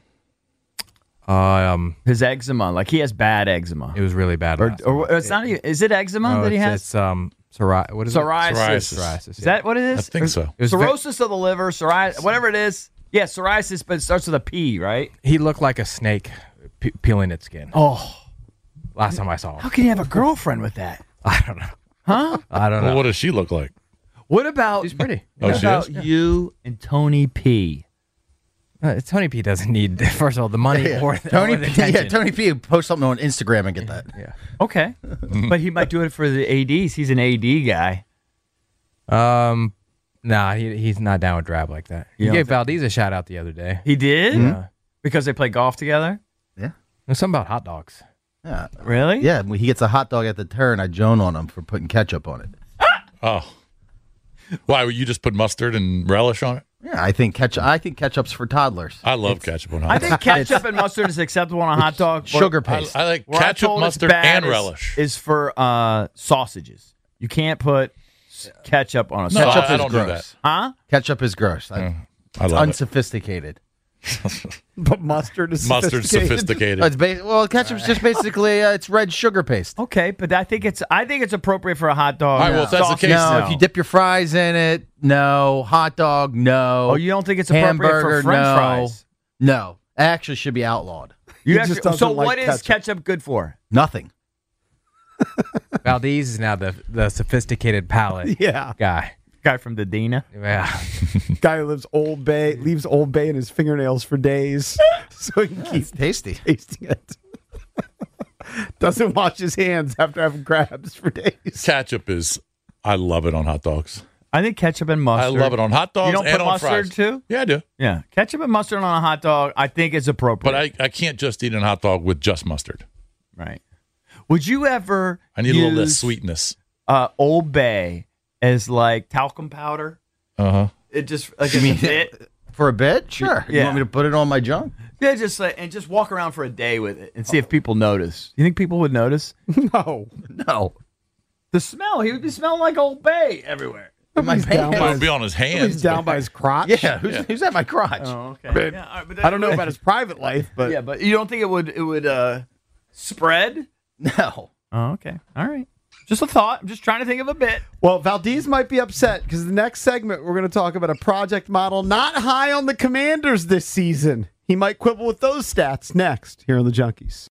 [SPEAKER 6] It
[SPEAKER 4] His eczema. Like he has bad eczema.
[SPEAKER 6] was really bad.
[SPEAKER 4] Or it's not even. Is it eczema that he has?
[SPEAKER 6] It's what is
[SPEAKER 4] Psoriasis.
[SPEAKER 6] it? Psoriasis.
[SPEAKER 4] Is that what it is?
[SPEAKER 5] I think so.
[SPEAKER 6] It was
[SPEAKER 4] Cirrhosis of the liver, psoriasis, whatever it is. Yeah, psoriasis, but it starts with a P, right?
[SPEAKER 6] He looked like a snake peeling its skin.
[SPEAKER 4] Oh,
[SPEAKER 6] Last time I saw him.
[SPEAKER 4] how can you have a girlfriend with that?
[SPEAKER 6] I don't know.
[SPEAKER 4] Huh?
[SPEAKER 6] I don't know.
[SPEAKER 5] Well, what does she look like?
[SPEAKER 4] What about
[SPEAKER 6] She's pretty.
[SPEAKER 5] Oh,
[SPEAKER 4] What
[SPEAKER 5] she
[SPEAKER 4] about
[SPEAKER 5] is?
[SPEAKER 4] you and Tony P?
[SPEAKER 6] Tony P doesn't need, first of all, the money or the attention.
[SPEAKER 2] Tony P. Post something on Instagram and get that.
[SPEAKER 6] Yeah.
[SPEAKER 4] Okay, but he might do it for the ADs. He's an AD guy.
[SPEAKER 6] Nah, he's not down with drab like that. He
[SPEAKER 4] You
[SPEAKER 6] gave
[SPEAKER 4] don't
[SPEAKER 6] Valdez a shout out the other day.
[SPEAKER 4] He did
[SPEAKER 6] Yeah.
[SPEAKER 4] because they play golf together.
[SPEAKER 6] There's something about hot dogs.
[SPEAKER 2] Yeah.
[SPEAKER 4] Really?
[SPEAKER 2] Yeah, when he gets a hot dog at the turn, I joan on him for putting ketchup on it.
[SPEAKER 5] Oh. Why, would you just put mustard and relish on it?
[SPEAKER 2] Yeah, I think ketchup's for toddlers.
[SPEAKER 5] I love ketchup on hot
[SPEAKER 4] I
[SPEAKER 5] dogs.
[SPEAKER 4] think ketchup and mustard is acceptable on a hot dog. but
[SPEAKER 2] Sugar paste.
[SPEAKER 5] I like
[SPEAKER 4] where I'm
[SPEAKER 5] ketchup,
[SPEAKER 4] told it's
[SPEAKER 5] mustard,
[SPEAKER 4] bad
[SPEAKER 5] and relish.
[SPEAKER 4] is for sausages. You can't put ketchup on a
[SPEAKER 5] No,
[SPEAKER 4] sausage.
[SPEAKER 5] I don't do
[SPEAKER 2] gross.
[SPEAKER 5] that.
[SPEAKER 4] Huh?
[SPEAKER 2] Ketchup is gross.
[SPEAKER 5] I
[SPEAKER 2] It's
[SPEAKER 5] love it.
[SPEAKER 2] unsophisticated.
[SPEAKER 1] But mustard is
[SPEAKER 5] Mustard's sophisticated.
[SPEAKER 2] Ketchup's just basically it's red sugar paste.
[SPEAKER 4] Okay, but I think it's appropriate for a hot dog.
[SPEAKER 5] All right, well, if that's the case,
[SPEAKER 2] No, if you dip your fries in it, no. Hot dog, no.
[SPEAKER 4] Oh, you don't think it's appropriate
[SPEAKER 2] Hamburger,
[SPEAKER 4] for French
[SPEAKER 2] no.
[SPEAKER 4] fries?
[SPEAKER 2] No, actually should be outlawed.
[SPEAKER 1] He
[SPEAKER 4] You
[SPEAKER 1] just
[SPEAKER 4] actually,
[SPEAKER 1] doesn't
[SPEAKER 4] so
[SPEAKER 1] like
[SPEAKER 4] what is ketchup good for?
[SPEAKER 2] Nothing.
[SPEAKER 6] Valdez is now the sophisticated palate
[SPEAKER 1] Yeah.
[SPEAKER 6] guy.
[SPEAKER 4] Guy from the Dina.
[SPEAKER 6] Yeah.
[SPEAKER 1] Guy who leaves Old Bay in his fingernails for days so he can keep
[SPEAKER 2] Tasty.
[SPEAKER 1] tasting it. Doesn't wash his hands after having crabs for days.
[SPEAKER 5] Ketchup is, I love it on hot dogs.
[SPEAKER 4] I think ketchup and mustard.
[SPEAKER 5] I love it on hot dogs
[SPEAKER 4] You don't
[SPEAKER 5] and
[SPEAKER 4] put
[SPEAKER 5] on
[SPEAKER 4] mustard
[SPEAKER 5] fries.
[SPEAKER 4] too?
[SPEAKER 5] Yeah, I do.
[SPEAKER 4] Yeah, ketchup and mustard on a hot dog. I think is appropriate.
[SPEAKER 5] But I can't just eat a hot dog with just mustard.
[SPEAKER 4] right. Would you ever?
[SPEAKER 5] I need a little less
[SPEAKER 4] use,
[SPEAKER 5] sweetness.
[SPEAKER 4] Old Bay as like talcum powder.
[SPEAKER 5] Uh-huh.
[SPEAKER 4] It just like
[SPEAKER 2] You
[SPEAKER 4] a
[SPEAKER 2] mean
[SPEAKER 4] bit.
[SPEAKER 2] for a bit? Sure. You
[SPEAKER 4] Yeah.
[SPEAKER 2] want me to put it on my junk?
[SPEAKER 4] Yeah, just like and just walk around for a day with it and see if people notice. You think people would notice
[SPEAKER 1] No.
[SPEAKER 2] No.
[SPEAKER 4] the smell? He would be smelling like Old Bay everywhere.
[SPEAKER 2] My
[SPEAKER 1] He's down
[SPEAKER 2] pants.
[SPEAKER 1] by
[SPEAKER 5] It would be on his hands.
[SPEAKER 1] He's down
[SPEAKER 5] but-
[SPEAKER 1] by his crotch.
[SPEAKER 2] Yeah, who's at my crotch?
[SPEAKER 4] Oh, okay. Yeah, all right, but
[SPEAKER 1] I don't know about his private life, but
[SPEAKER 4] Yeah, but you don't think it would spread?
[SPEAKER 2] No.
[SPEAKER 4] Oh, okay. All right. Just a thought. I'm just trying to think of a bit.
[SPEAKER 1] well, Valdez might be upset because the next segment we're going to talk about a project model not high on the Commanders this season. He might quibble with those stats next here on the Junkies.